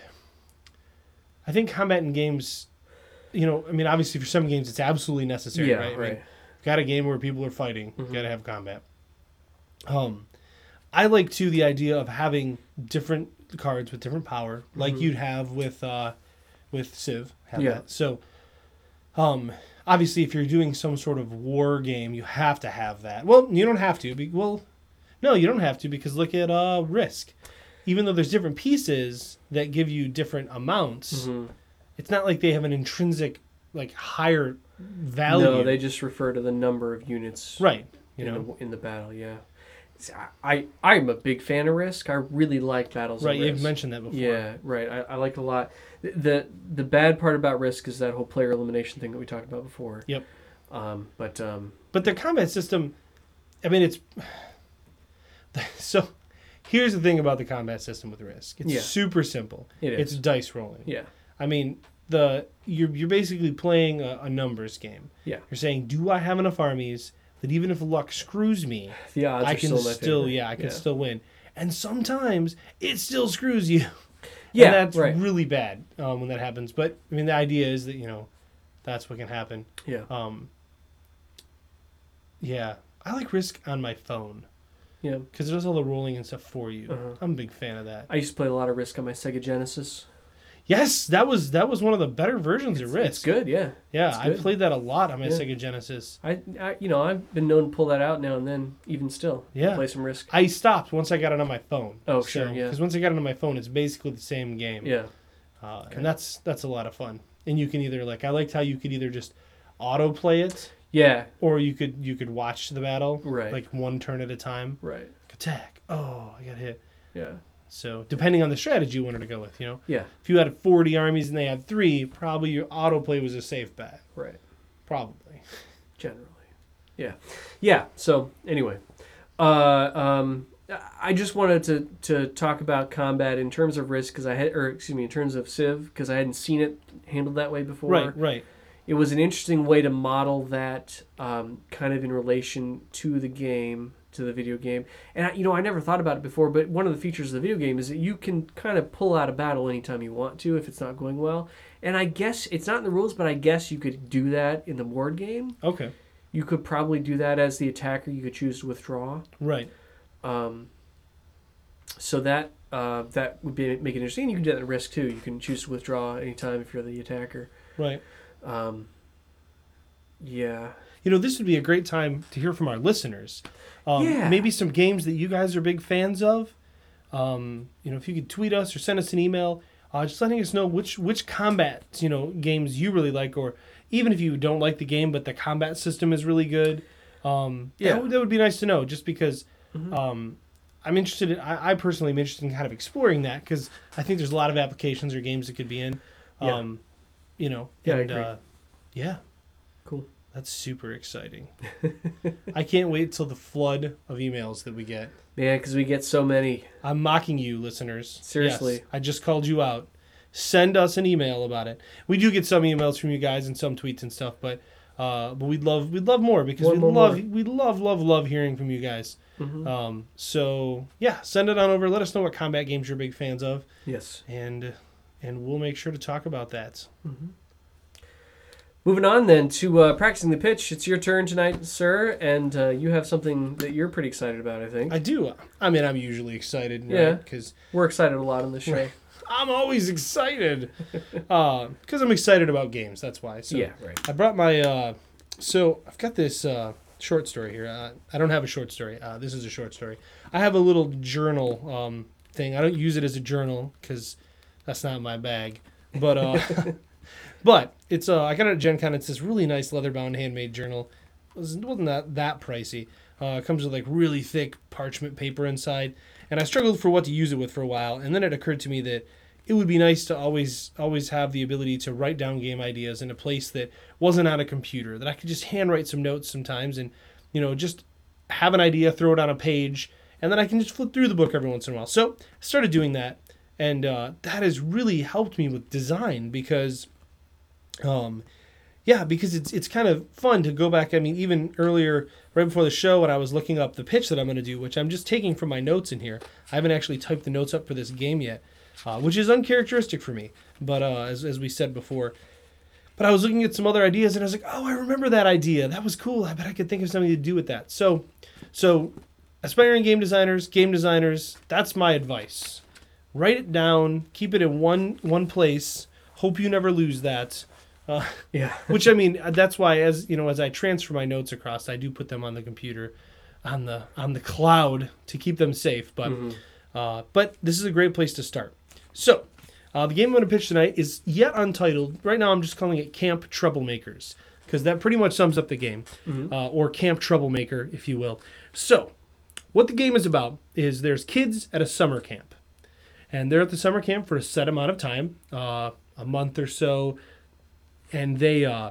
I think combat in games, you know, I mean, obviously for some games it's absolutely necessary, Yeah. right? I Right. mean, got a game where people are fighting, Mhm. got to have combat. Um, I like too the idea of having different cards with different power, like Mhm. you'd have with uh, with Civ. Have Yeah. that. So, um, obviously, if you're doing some sort of war game, you have to have that. Well, you don't have to. Be, well, no, you don't have to because look at uh, Risk. Even though there's different pieces that give you different amounts, Mhm. it's not like they have an intrinsic like higher value. No, they just refer to the number of units. right. You in know, the, in the battle. Yeah. See, I I I'm a big fan of Risk. I really like battles. right. of You've Risk. mentioned that before. Yeah, right. I, I like it a lot. The, the the bad part about Risk is that whole player elimination thing that we talked about before. Yep. Um, but um, But their combat system, I mean, it's so. Here's the thing about the combat system with Risk. It's Yeah. super simple. It is. It's dice rolling. yeah, I mean, the you're you're basically playing a, a numbers game. yeah, You're saying, do I have enough armies that even if luck screws me, the odds I are can still, in my still, favor. yeah, I can still win. And sometimes it still screws you. Yeah, and that's right. really bad um, when that happens. But I mean, the idea is that you know, that's what can happen. Yeah, Um, yeah, I like Risk on my phone yeah. because it does all the rolling and stuff for you. Uh-huh. I'm a big fan of that. I used to play a lot of Risk on my Sega Genesis. Yes, that was that was one of the better versions of Risk. It's good, yeah. Yeah, It's I good. played that a lot on my Yeah. Sega Genesis. I, I, you know, I've been known to pull that out now and then, even still. Yeah. Play some Risk. I stopped once I got it on my phone. Oh, sure, yeah. Because once I got it on my phone, it's basically the same game. Yeah, Uh, Okay. And that's that's a lot of fun. And you can either like I liked how you could either just auto play it, yeah, or you could you could watch the battle Right. like one turn at a time. right. Attack. Oh, I got hit. Yeah, So depending on the strategy you wanted to go with, you know, yeah, if you had forty armies and they had three, probably your autoplay was a safe bet. right. Probably. Generally, yeah, yeah. So anyway, uh, um, I just wanted to to talk about combat in terms of Risk because I had, or excuse me, in terms of Civ because I hadn't seen it handled that way before. Right. Right. It was an interesting way to model that um, kind of in relation to the game, to the video game. And, I, you know, I never thought about it before, but one of the features of the video game is that you can kind of pull out a battle anytime you want to if it's not going well. And I guess it's not in the rules, but I guess you could do that in the board game. Okay. You could probably do that as the attacker. You could choose to withdraw. Right. Um, so that uh, that would be make it interesting. You can do that at Risk, too. You can choose to withdraw anytime if you're the attacker. Right. Um, yeah. You know, this would be a great time to hear from our listeners. Um, Yeah. Maybe some games that you guys are big fans of. Um, you know, if you could tweet us or send us an email, uh, just letting us know which which combat you know games you really like, or even if you don't like the game but the combat system is really good. Um, Yeah. that, would- that would be nice to know. Just because Mhm. um, I'm interested in, I, I personally am interested in kind of exploring that because I think there's a lot of applications or games it could be in. Yeah. Um, you know, Yeah, I and, agree. Uh, yeah. Cool. That's super exciting. I can't wait till the flood of emails that we get. Man, because we get so many. I'm mocking you, listeners. Seriously. Yes, I just called you out. Send us an email about it. We do get some emails from you guys and some tweets and stuff, but uh, but we'd love we'd love more because More, we more, love more. we love love love hearing from you guys. Mhm. Um, so yeah, send it on over. Let us know what combat games you're big fans of, Yes. and and we'll make sure to talk about that. Moving on then to uh, practicing the pitch. It's your turn tonight, sir, and uh, you have something that you're pretty excited about, I think. I do. I mean, I'm usually excited, Yeah. because We're excited a lot on this show. I'm always excited. Because I'm excited about games. That's why. So Yeah, right. I brought my. Uh, so I've got this uh, short story here. Uh, I don't have a short story. Uh, this is a short story. I have a little journal um, thing. I don't use it as a journal because that's not my bag. But uh, but it's uh, I got it at Gen Con. It's this really nice leather-bound handmade journal. It wasn't wasn't that that pricey. Uh, it comes with like really thick parchment paper inside, and I struggled for what to use it with for a while. And then it occurred to me that it would be nice to always always have the ability to write down game ideas in a place that wasn't on a computer, that I could just handwrite some notes sometimes, and you know just have an idea, throw it on a page, and then I can just flip through the book every once in a while. So I started doing that, and uh, that has really helped me with design because. Um, Yeah, because it's it's kind of fun to go back. I mean, even earlier, right before the show, when I was looking up the pitch that I'm going to do, which I'm just taking from my notes in here. I haven't actually typed the notes up for this game yet, uh, which is uncharacteristic for me. But uh, as as we said before, but I was looking at some other ideas, and I was like, oh, I remember that idea. That was cool. I bet I could think of something to do with that. So, so aspiring game designers, game designers, that's my advice. Write it down. Keep it in one one place. Hope you never lose that. Uh, Yeah. which I mean, that's why as you know, as I transfer my notes across, I do put them on the computer, on the on the cloud to keep them safe. But Mhm. uh, but this is a great place to start. So uh, the game I'm going to pitch tonight is yet untitled. Right now, I'm just calling it Camp Troublemakers because that pretty much sums up the game, Mhm. uh, or Camp Troublemaker, if you will. So what the game is about is there's kids at a summer camp, and they're at the summer camp for a set amount of time, uh, a month or so. And they uh,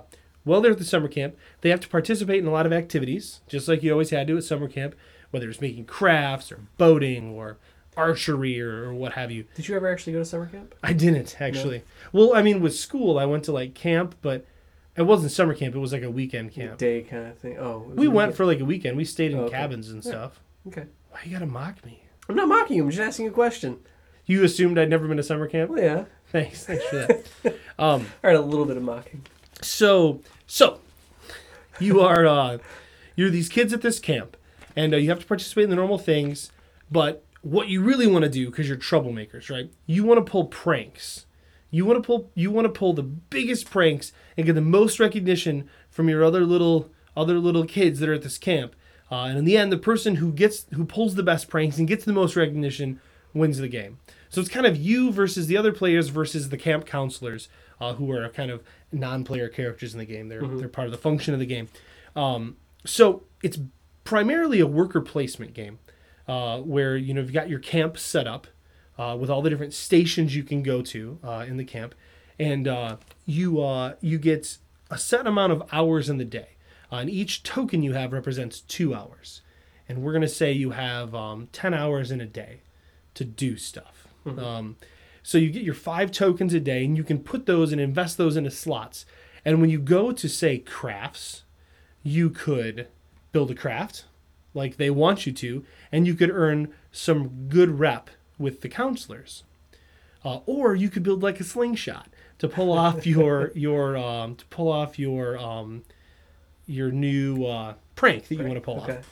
while they're at the summer camp, they have to participate in a lot of activities, just like you always had to at summer camp, whether it's making crafts or boating or archery or, or what have you. Did you ever actually go to summer camp? I didn't, actually. No. Well, I mean, with school, I went to, like, camp, but it wasn't summer camp. It was, like, a weekend camp. Day kind of thing. Oh. We went for, like, a weekend. We stayed in oh, okay. cabins and yeah. stuff. Okay. Why you gotta mock me? I'm not mocking you. I'm just asking a question. You assumed I'd never been to summer camp? Well, yeah. Thanks. Thanks for that. um, All right, a little bit of mocking. So, so you are uh, you're these kids at this camp, and uh, you have to participate in the normal things. But what you really want to do, because you're troublemakers, right? You want to pull pranks. You want to pull. You want to pull the biggest pranks and get the most recognition from your other little other little kids that are at this camp. Uh, and in the end, the person who gets who pulls the best pranks and gets the most recognition wins the game. So it's kind of you versus the other players versus the camp counselors, uh, who are kind of non-player characters in the game. They're mm-hmm. they're part of the function of the game. Um, so it's primarily a worker placement game, uh, where you know you've got your camp set up uh, with all the different stations you can go to uh, in the camp, and uh, you uh, you get a set amount of hours in the day, uh, and each token you have represents two hours, and we're gonna say you have um, ten hours in a day to do stuff. Mm-hmm. Um, so you get your five tokens a day, and you can put those and invest those into slots. And when you go to, say, crafts, you could build a craft like they want you to, and you could earn some good rep with the counselors. Uh, or you could build like a slingshot to pull off your your um, to pull off your um, your new uh, prank that you want to pull okay. off.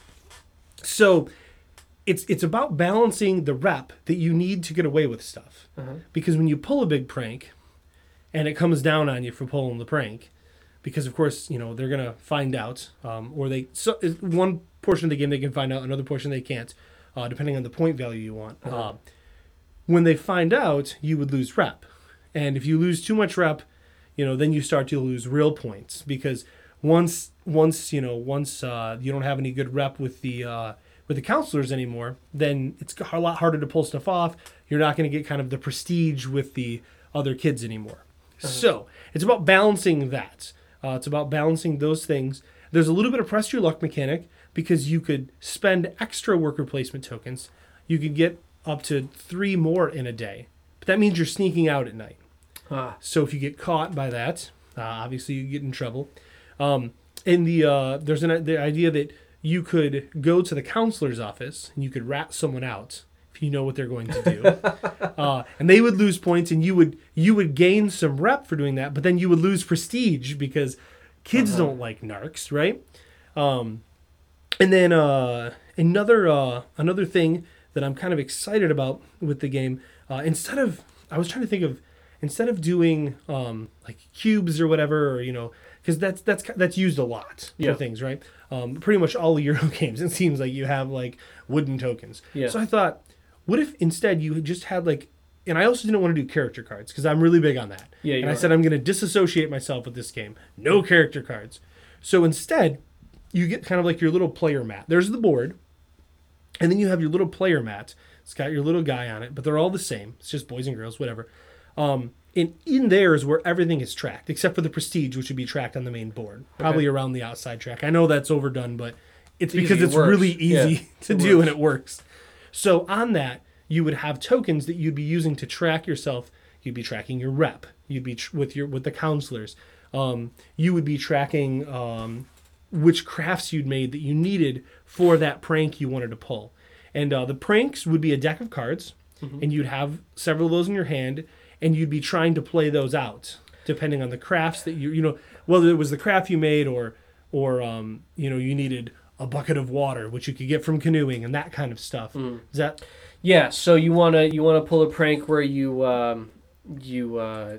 So It's it's about balancing the rep that you need to get away with stuff. Uh-huh. Because when you pull a big prank and it comes down on you for pulling the prank, because of course, you know, they're going to find out, um, or they, so one portion of the game they can find out, another portion they can't, uh, depending on the point value you want. Uh-huh. Uh, when they find out, you would lose rep. And if you lose too much rep, you know, then you start to lose real points, because once, once you know, once uh, you don't have any good rep with the, uh, with the counselors anymore, then it's a lot harder to pull stuff off. You're not going to get kind of the prestige with the other kids anymore. Uh-huh. So it's about balancing that. Uh, it's about balancing those things. There's a little bit of press your luck mechanic, because you could spend extra worker placement tokens. You could get up to three more in a day, but that means you're sneaking out at night. Ah. So if you get caught by that, uh, obviously you get in trouble. Um, and the uh, there's an, the idea that you could go to the counselor's office and you could rat someone out if you know what they're going to do. uh, and they would lose points, and you would you would gain some rep for doing that, but then you would lose prestige because kids uh-huh. don't like narcs, right? Um, and then uh, another uh, another thing that I'm kind of excited about with the game, uh, instead of, I was trying to think of, instead of doing um, like cubes or whatever, or, you know, because that's that's that's used a lot yeah. for things, right? Um, pretty much all the Euro games, it seems like you have like wooden tokens. Yeah. So I thought, what if instead you just had like, and I also didn't want to do character cards because I'm really big on that. Yeah. And I said I'm going to disassociate myself with this game. No character cards. So instead, you get kind of like your little player mat. There's the board, and then you have your little player mat. It's got your little guy on it, but they're all the same. It's just boys and girls, whatever. Um, and in there is where everything is tracked, except for the prestige, which would be tracked on the main board, probably okay. around the outside track. I know that's overdone, but it's, it's because easy. It's it really easy yeah, to do works. And it works. So on that, you would have tokens that you'd be using to track yourself. You'd be tracking your rep. You'd be tr- with your with the counselors. Um, you would be tracking um, which crafts you'd made that you needed for that prank you wanted to pull. And uh, the pranks would be a deck of cards, mm-hmm. and you'd have several of those in your hand, and you'd be trying to play those out, depending on the crafts that you, you know, whether it was the craft you made or, or um, you know, you needed a bucket of water, which you could get from canoeing and that kind of stuff. Mm. Is that? Yeah. So you wanna you wanna pull a prank where you um, you uh,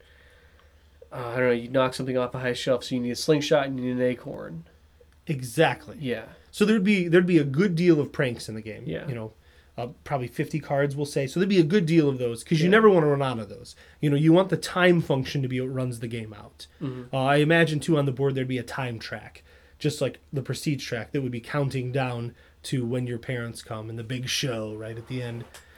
uh, I don't know, you knock something off a high shelf, so you need a slingshot and you need an acorn. Exactly. Yeah. So there'd be there'd be a good deal of pranks in the game. Yeah. You know. Uh, probably fifty cards, we'll say. So there'd be a good deal of those, because you yeah. never want to run out of those. You know, you want the time function to be what runs the game out. Mm-hmm. Uh, I imagine, too, on the board there'd be a time track, just like the prestige track, that would be counting down to when your parents come and the big show right at the end.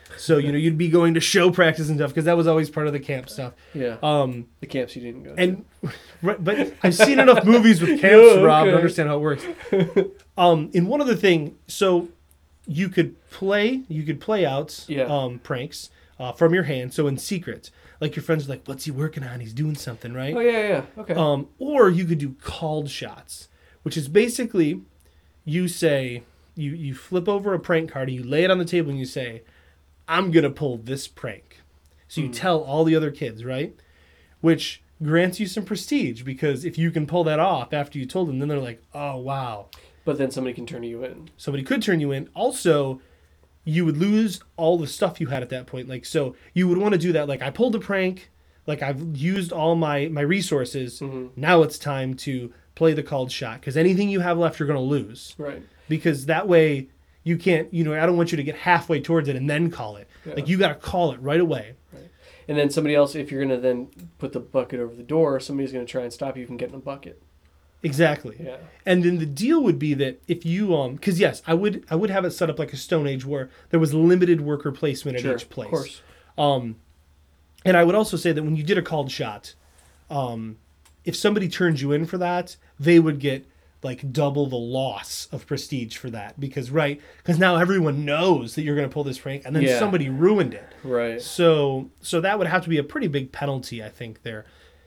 So, you know, you'd be going to show practice and stuff because that was always part of the camp stuff. Yeah. Um, the camps you didn't go to. and right, but I've seen enough movies with camps, Yeah, Rob, to okay. understand how it works. Um, and one other thing, so you could play, you could play out Yeah. um, pranks uh, from your hand. So in secret, like your friends are like, "What's he working on? He's doing something, right?" Oh yeah, yeah. Okay. Um, or you could do called shots, which is basically you say you you flip over a prank card and you lay it on the table and you say, "I'm gonna pull this prank." So you Mm. tell all the other kids, right? Which grants you some prestige because if you can pull that off after you told them, then they're like, "Oh wow." But then somebody can turn you in. Somebody could turn you in. Also, you would lose all the stuff you had at that point. Like, so you would want to do that. Like, I pulled a prank. Like, I've used all my, my resources. Mhm. Now it's time to play the called shot. Because anything you have left, you're going to lose. Right. Because that way, you can't, you know, I don't want you to get halfway towards it and then call it. Yeah. Like, you got to call it right away. And then somebody else, if you're gonna then put the bucket over the door, somebody's gonna try and stop you from getting a bucket. Exactly. Yeah. And then the deal would be that if you um because yes, I would I would have it set up like a Stone Age where there was limited worker placement at Sure. each place. Of course. Um and I would also say that when you did a called shot, um if somebody turned you in for that, they would get like double the loss of prestige for that because right because now everyone knows that you're going to pull this prank and then Yeah. somebody ruined it. Right. So so that would have to be a pretty big penalty, I think, there.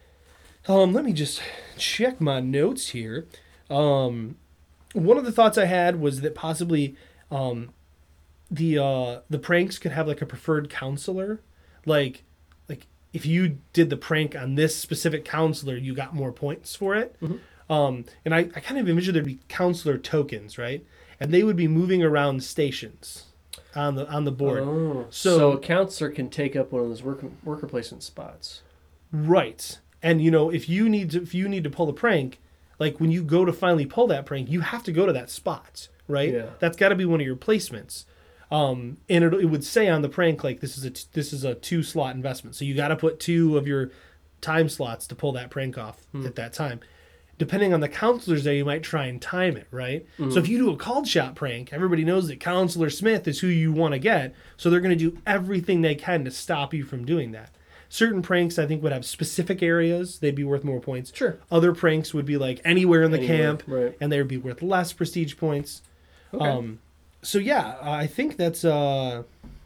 Um, let me just check my notes here. Um, one of the thoughts I had was that possibly um, the uh, the pranks could have like a preferred counselor. Like like if you did the prank on this specific counselor, you got more points for it. Mhm. Um, and I, I kind of envision there'd be counselor tokens, right? And they would be moving around stations on the on the board. Oh. So- So, a counselor can take up one of those worker worker placement spots. Right. And you know, if you need to if you need to pull a prank, like when you go to finally pull that prank, you have to go to that spot, right? Yeah. That's got to be one of your placements. Um, and it, it would say on the prank like this is a t- this is a two slot investment. So you got to put two of your time slots to pull that prank off Hmm. at that time. Depending on the counselors there, you might try and time it, right? Mhm. So if you do a called shot prank, everybody knows that Counselor Smith is who you want to get. So they're going to do everything they can to stop you from doing that. Certain pranks, I think, would have specific areas. They'd be worth more points. Sure. Other pranks would be like anywhere in the Anywhere, camp, right. and they would be worth less prestige points. Okay. Um, so yeah, I think that's. Uh...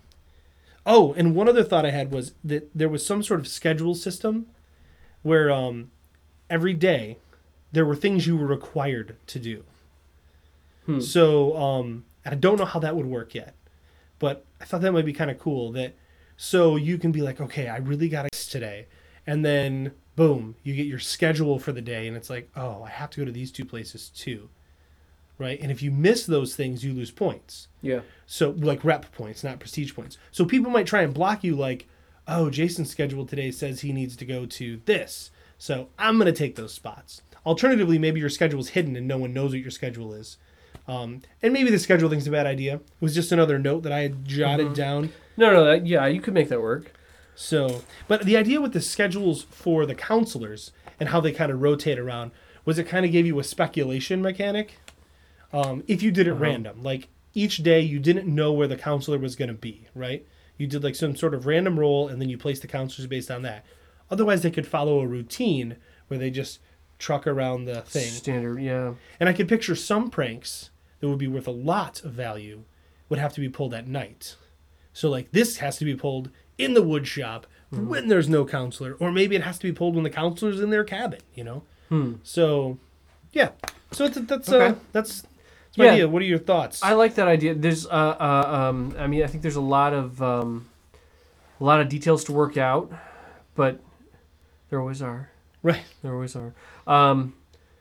Oh, and one other thought I had was that there was some sort of schedule system where um, every day there were things you were required to do. Hmm. So um, I don't know how that would work yet, but I thought that might be kind of cool. That so you can be like, okay, I really got to today, and then boom, you get your schedule for the day, and it's like, oh, I have to go to these two places too, right? And if you miss those things, you lose points. Yeah. So like rep points, not prestige points. So people might try and block you, like, oh, Jason's schedule today says he needs to go to this, so I'm gonna take those spots. Alternatively, maybe your schedule is hidden and no one knows what your schedule is. Um, and maybe the schedule thing's a bad idea. It was just another note that I had jotted Mhm. down. No, no, that, yeah, you could make that work. So, but the idea with the schedules for the counselors and how they kind of rotate around was it kind of gave you a speculation mechanic. Um, if you did it Uh-huh. random, like each day you didn't know where the counselor was going to be, right? You did like some sort of random roll and then you placed the counselors based on that. Otherwise, they could follow a routine where they just truck around the thing. Standard, yeah. And I could picture some pranks that would be worth a lot of value would have to be pulled at night. So like this has to be pulled in the wood shop Mhm. when there's no counselor, or maybe it has to be pulled when the counselor's in their cabin, you know? Hmm. So yeah. So it's, that's uh, Okay. that's, that's my Yeah. idea. What are your thoughts? I like that idea. There's, uh, uh, um, I mean, I think there's a lot of, um, a lot of details to work out, but there always are. Right. There always are. Um,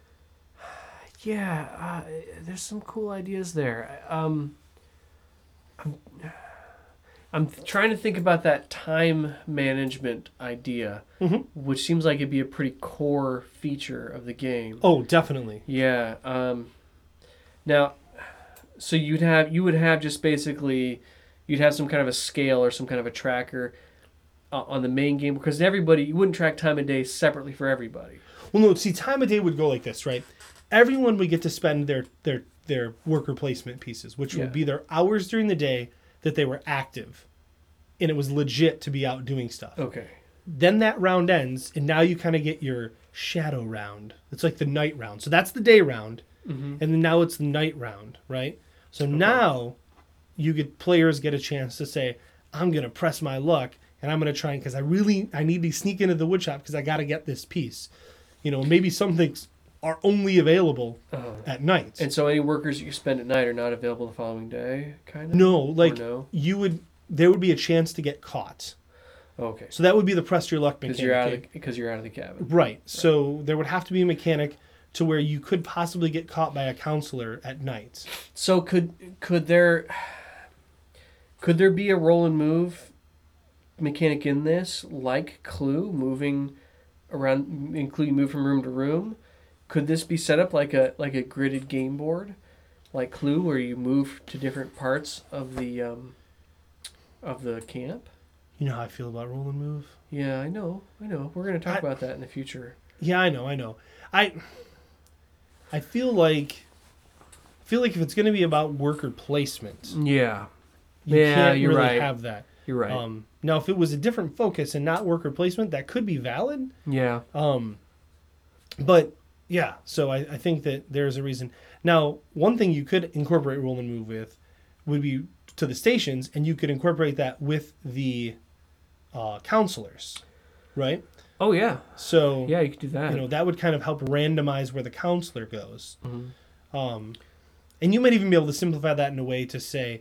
yeah, uh, there's some cool ideas there. Um, I'm, I'm trying to think about that time management idea, Mhm. which seems like it'd be a pretty core feature of the game. Oh, definitely. Yeah. Um, now, so you'd have you would have just basically you'd have some kind of a scale or some kind of a tracker uh, on the main game because everybody you wouldn't track time of day separately for everybody. Well, no, see, time of day would go like this, right? Everyone would get to spend their their their worker placement pieces, which Yeah. would be their hours during the day that they were active, and it was legit to be out doing stuff. Okay. Then that round ends, and now you kind of get your shadow round. It's like the night round. So that's the day round, Mm-hmm. and then now it's the night round, right? So now you get players get a chance to say, I'm gonna press my luck, and I'm gonna try because I really I need to sneak into the wood shop because I got to get this piece. You know, maybe some things are only available Uh-huh. at night. And so any workers that you spend at night are not available the following day, kind of? no, like no? you would, there would be a chance to get caught. Okay. So that would be the press your luck Because mechanic. you're out of the, because you're out of the cabin. Right. So there would have to be a mechanic to where you could possibly get caught by a counselor at night. So could could there could there be a roll and move mechanic in this, like Clue, moving around, including move from room to room? Could this be set up like a like a gridded game board, like Clue, where you move to different parts of the um, of the camp? You know how I feel about roll and move? Yeah, I know, I know. We're going to talk I- about that in the future. Yeah, I know, I know. I I feel like I feel like if it's going to be about worker placement, Yeah, you Yeah, can't you're really right. have that. you're right. Um, now, if it was a different focus and not worker placement, that could be valid. yeah, Um, but yeah, so I, I think that there's a reason. Now, one thing you could incorporate roll and move with would be to the stations, and you could incorporate that with the uh, counselors, right? oh yeah, So yeah. You could do that. you know that would kind of help randomize where the counselor goes. Mhm. Um, and you might even be able to simplify that in a way to say,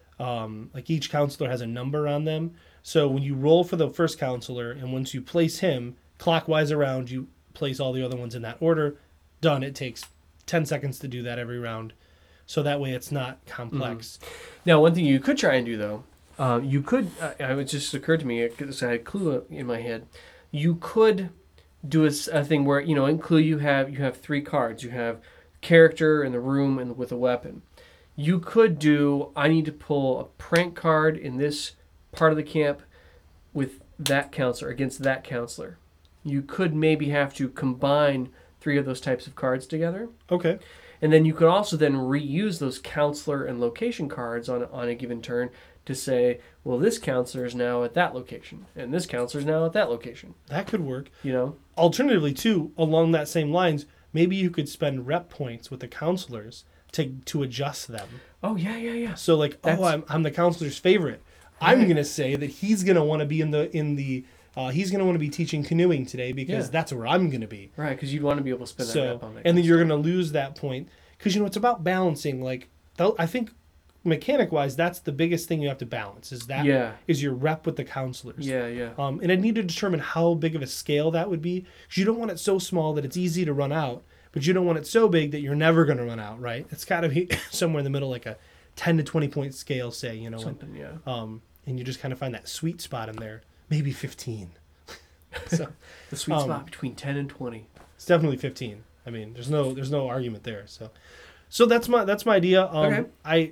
um, like each counselor has a number on them. So when you roll for the first counselor, and once you place him clockwise around, you place all the other ones in that order. Done. It takes ten seconds to do that every round. So that way it's not complex. Now, one thing you could try and do, though, uh, you could, uh, it just occurred to me, because I had Clue in my head, you could do a, s- a thing where, you know, in Clue you have, you have three cards. You have character in the room and with a weapon. You could do, I need to pull a prank card in this part of the camp with that counselor, against that counselor. You could maybe have to combine three of those types of cards together. Okay. And then you could also then reuse those counselor and location cards on, on a given turn to say, well, this counselor is now at that location, and this counselor is now at that location. That could work. You know? Alternatively, too, along that same lines, maybe you could spend rep points with the counselors to to adjust them. Oh, yeah, yeah, yeah. So like, That's- oh, I'm I'm the counselor's favorite. I'm gonna say that he's gonna want to be in the in the uh, he's gonna want to be teaching canoeing today because Yeah. that's where I'm gonna be. Right, because you'd want to be able to spend that So rep on that. and then counselor. you're gonna lose that point because you know it's about balancing. Like th- I think mechanic wise, that's the biggest thing you have to balance. Is that Yeah. is your rep with the counselors. Yeah, yeah. Um, and I need to determine how big of a scale that would be because you don't want it so small that it's easy to run out, but you don't want it so big that you're never going to run out, right? It's got to be somewhere in the middle, like a ten to twenty point scale, say, you know, and, Something, yeah. um, and you just kind of find that sweet spot in there, maybe fifteen. So The sweet um, spot between ten and twenty. it's definitely fifteen. I mean, there's no there's no argument there. So, so that's my that's my idea. Um, Okay. I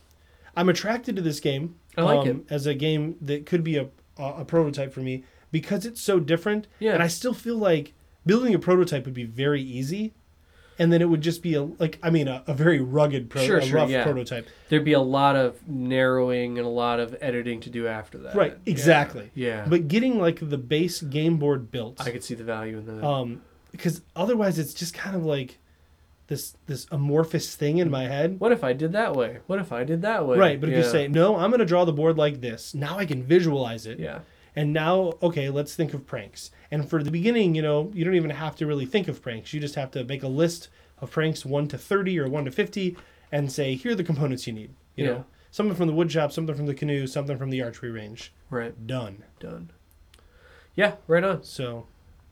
I'm attracted to this game. I like um, it. as a game that could be a a, a prototype for me because it's so different. Yeah. And I still feel like building a prototype would be very easy, and then it would just be a like I mean a, a very rugged pro, Sure, a sure, rough yeah. prototype. There'd be a lot of narrowing and a lot of editing to do after that. Right, Yeah. exactly. Yeah. But getting like the base game board built, I could see the value in that. um, because otherwise it's just kind of like this this amorphous thing in my head. What if I did that way? What if I did that way? Right, but if you Yeah. say, no, I'm going to draw the board like this, now I can visualize it. Yeah. And now, okay, let's think of pranks. And for the beginning, you know, you don't even have to really think of pranks. You just have to make a list of pranks one to thirty or one to fifty and say, here are the components you need. You Yeah. know, something from the wood shop, something from the canoe, something from the archery range. Right. Done. Done. Yeah, right on. So,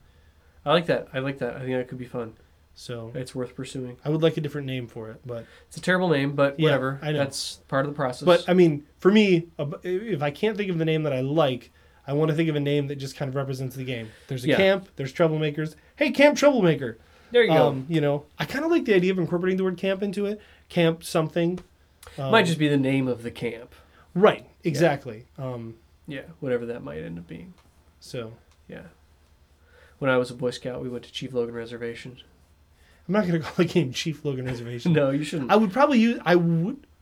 I like that. I like that. I think that could be fun. so It's worth pursuing. I would like a different name for it, but It's a terrible name, but Yeah, whatever. I know. That's part of the process. but I mean, for me, ab- if I can't think of the name that I like, I want to think of a name that just kind of represents the game. There's a Yeah. camp, there's troublemakers. Hey, Camp Troublemaker. there you go. Um, you know, I kind of like the idea of incorporating the word camp into it. Camp something. Um, Might just be the name of the camp. right. Exactly. Um, Yeah, whatever that might end up being. so Yeah. When I was a Boy Scout, we went to Chief Logan Reservation. I'm not going to call the game Chief Logan Reservation. No, you shouldn't. I would probably use. I would.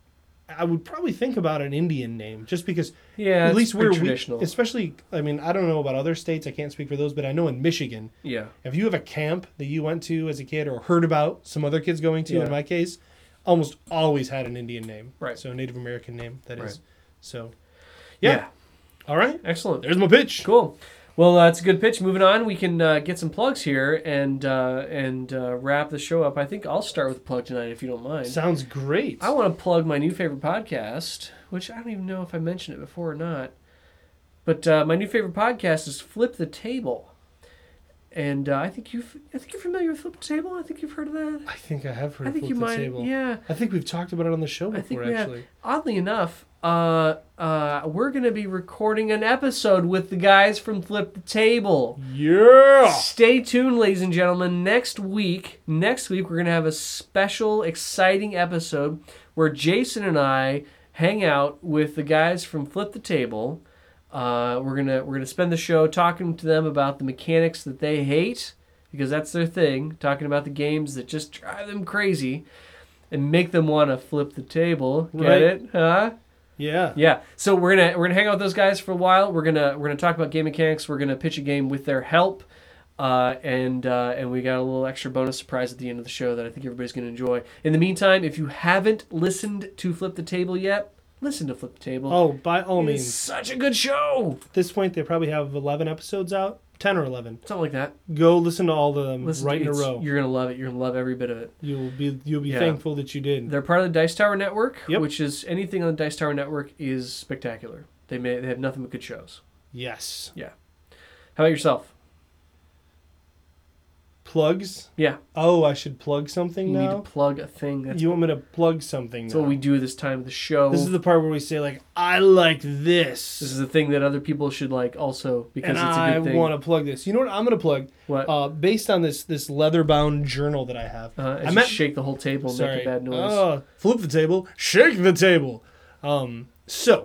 I would probably think about an Indian name just because Yeah, at it's least pretty we're we, traditional. especially. I mean, I don't know about other states. I can't speak for those, but I know in Michigan, Yeah. if you have a camp that you went to as a kid or heard about some other kids going to, Yeah. in my case, almost always had an Indian name. Right. So a Native American name, that is. Right. So, yeah. Yeah. All right. Excellent. There's my pitch. Cool. Well, that's a good pitch. Moving on, we can uh, get some plugs here and uh, and uh, wrap the show up. I think I'll start with a plug tonight, if you don't mind. Sounds great. I want to plug my new favorite podcast, which I don't even know if I mentioned it before or not. But uh, my new favorite podcast is Flip the Table, and uh, I think you've I think you're familiar with Flip the Table. I think you've heard of that. I think I have heard I of think Flip you the might. Table. Yeah. I think we've talked about it on the show I think before, we have. actually. Oddly enough, uh, uh, we're going to be recording an episode with the guys from Flip the Table. Yeah. Stay tuned, ladies and gentlemen. Next week, next week we're going to have a special, exciting episode where Jason and I hang out with the guys from Flip the Table. Uh, we're gonna we're gonna spend the show talking to them about the mechanics that they hate, because that's their thing. Talking about the games that just drive them crazy and make them want to flip the table. Get Right. it? Huh? Yeah. Yeah. So we're gonna we're gonna hang out with those guys for a while. We're gonna we're gonna talk about game mechanics. We're gonna pitch a game with their help, uh, and uh, and we got a little extra bonus surprise at the end of the show that I think everybody's gonna enjoy. In the meantime, if you haven't listened to Flip the Table yet, listen to Flip the Table. Oh, by all It's means. such a good show. At this point, they probably have eleven episodes out. ten or eleven. Something like that. Go listen to all of them Listen, right in a it's- row. You're gonna love it. You're gonna love every bit of it. You'll be you'll be Yeah. thankful that you did. They're part of the Dice Tower Network, Yep. which is anything on the Dice Tower Network is spectacular. They may they have nothing but good shows. Yes. How about yourself? Plugs? Yeah. Oh, I should plug something You now? need to plug a thing. That's, You want me to plug something that's now? what we do this time of the show. This is the part where we say, like, I like this. This is the thing that other people should like also, because and it's a I good thing. want to plug this. You know what I'm going to plug? What? Uh, based on this this leather-bound journal that I have. uh, I as you meant- shake the whole table and make Sorry. a bad noise. Oh, flip the table, shake the table. Um, so,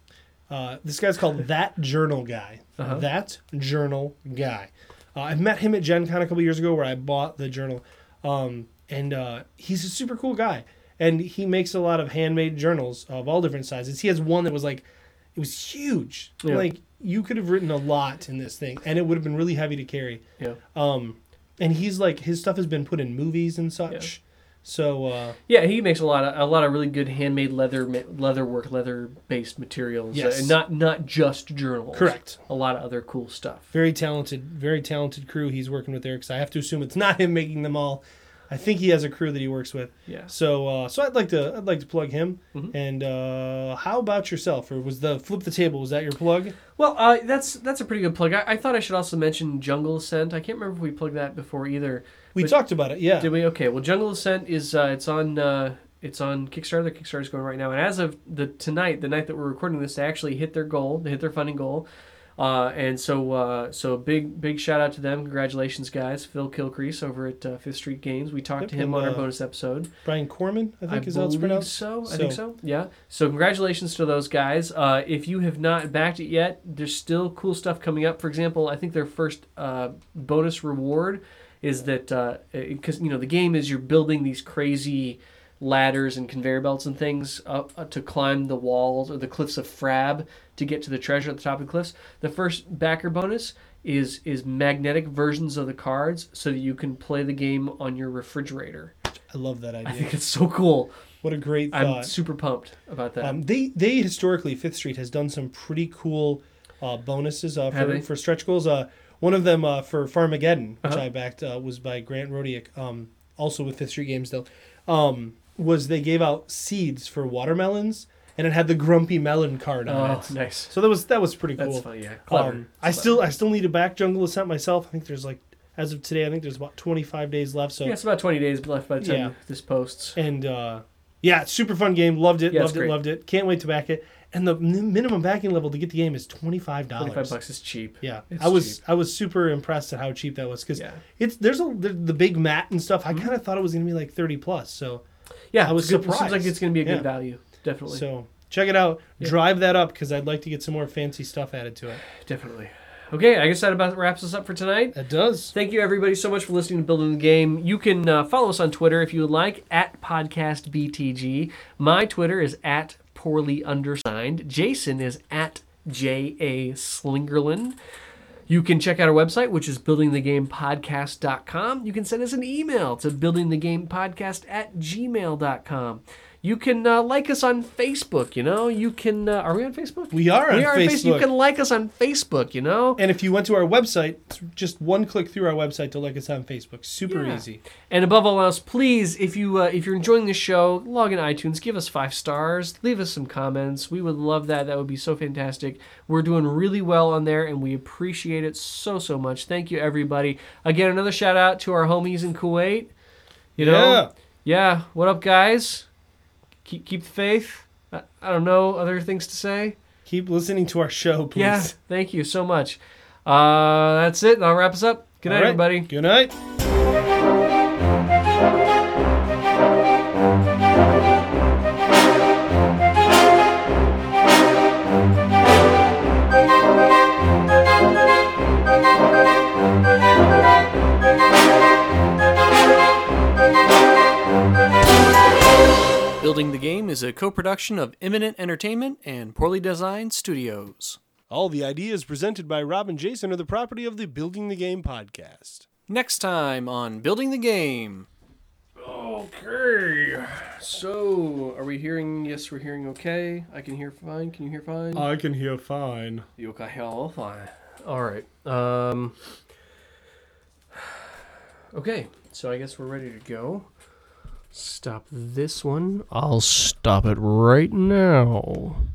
uh, this guy's called That Journal Guy. Uh-huh. That Journal Guy. Uh, I met him at Gen Con a couple years ago where I bought the journal. Um, and uh, he's a super cool guy. And he makes a lot of handmade journals of all different sizes. He has one that was like, it was huge. Yeah. Like, you could have written a lot in this thing, and it would have been really heavy to carry. Yeah. Um, and he's like, his stuff has been put in movies and such. So, uh, Yeah, he makes a lot of a lot of really good handmade leather ma- leather work, leather based materials. Yes. uh, and not not just journals. correct. A lot of other cool stuff. Very talented, very talented crew he's working with there, because I have to assume it's not him making them all. I think he has a crew that he works with. Yeah. So, uh, so I'd like to, I'd like to plug him. Mhm. And uh, how about yourself? Or was the flip the table? Was that your plug? Well, uh, that's that's a pretty good plug. I, I thought I should also mention Jungle Ascent. I can't remember if we plugged that before either. We But- talked about it. Yeah. Did we? Okay. Well, Jungle Ascent is uh, it's on uh, it's on Kickstarter. The Kickstarter's going right now, and as of the tonight, the night that we're recording this, they actually hit their goal. They hit their funding goal, uh, and so uh, so big big shout out to them. Congratulations, guys! Phil Kilcrease over at uh, Fifth Street Games. We talked Yep, to him and, on our uh, bonus episode. Brian Corman, I think I is how it's believe pronounced. so. I So- think so. Yeah. So congratulations to those guys. Uh, if you have not backed it yet, there's still cool stuff coming up. For example, I think their first uh, bonus reward is that because you know the game is you're building these crazy ladders and conveyor belts and things up uh, to climb the walls or the cliffs of Frab to get to the treasure at the top of the cliffs. The first backer bonus is is magnetic versions of the cards so that you can play the game on your refrigerator. I love that idea. I think it's so cool. What a great I'm thought. super pumped about that. Um, they they historically Fifth Street has done some pretty cool uh, bonuses uh, Have for they? for stretch goals. Uh, one of them uh, for Farmageddon, which Uh-huh. I backed, uh, was by Grant Rodiak, um, also with Fifth Street Games though. Um, was they gave out seeds for watermelons, and it had the Grumpy Melon card on oh, it. nice. So that was that was pretty That's cool. fun. Yeah, clever. Um, I still I still need to back Jungle Ascent myself. I think there's like as of today, I think there's about twenty-five days left. So yeah, it's about twenty days left by the time Yeah. this posts. and uh, yeah, super fun game. Loved it. Yeah, it's loved it. great. Loved it. Can't wait to back it. And the min- minimum backing level to get the game is twenty-five dollars. Twenty-five bucks is cheap. Yeah, It's I was cheap. I was super impressed at how cheap that was because Yeah, it's there's a the, the big mat and stuff. I Mhm. kind of thought it was gonna be like thirty plus. So yeah. I was it's good. It seems like surprised. it's going to be a good Yeah. value. Definitely, so check it out. Yeah. Drive that up because I'd like to get some more fancy stuff added to it. definitely. Okay, I guess that about wraps us up for tonight. It does. Thank you, everybody, so much for listening to Building the Game. You can uh, follow us on Twitter if you would like, at PodcastBTG. My Twitter is at poorly undersigned. Jason is at J A Slingerland. You can check out our website, which is building the game podcast dot com. You can send us an email to building the game podcast at gmail dot com. You can uh, like us on Facebook, you know. You can, uh, are we on Facebook? We are on we are Facebook. On Facebook. You can like us on Facebook, you know. And if you went to our website, it's just one click through our website to like us on Facebook. Super Yeah. easy. And above all else, please, if you uh, if you're enjoying this show, log in iTunes, give us five stars, leave us some comments. We would love that. That would be so fantastic. We're doing really well on there, and we appreciate it so so much. Thank you, everybody. Again, another shout out to our homies in Kuwait. You know, Yeah. yeah. What up, guys? Keep keep the faith. I, I don't know other things to say. Keep listening to our show, please. Yeah. Thank you so much. Uh, that's it. I'll wrap us up. Good night, All right. everybody. Good night. Building the Game is a co-production of Imminent Entertainment and Poorly Designed Studios. All the ideas presented by Rob and Jason are the property of the Building the Game podcast. Next time on Building the Game. Okay. So, are we hearing? Yes, we're hearing okay. I can hear fine. Can you hear fine? I can hear fine. You can hear fine. All right. Um. Okay. So I guess we're ready to go. Stop this one. I'll stop it right now.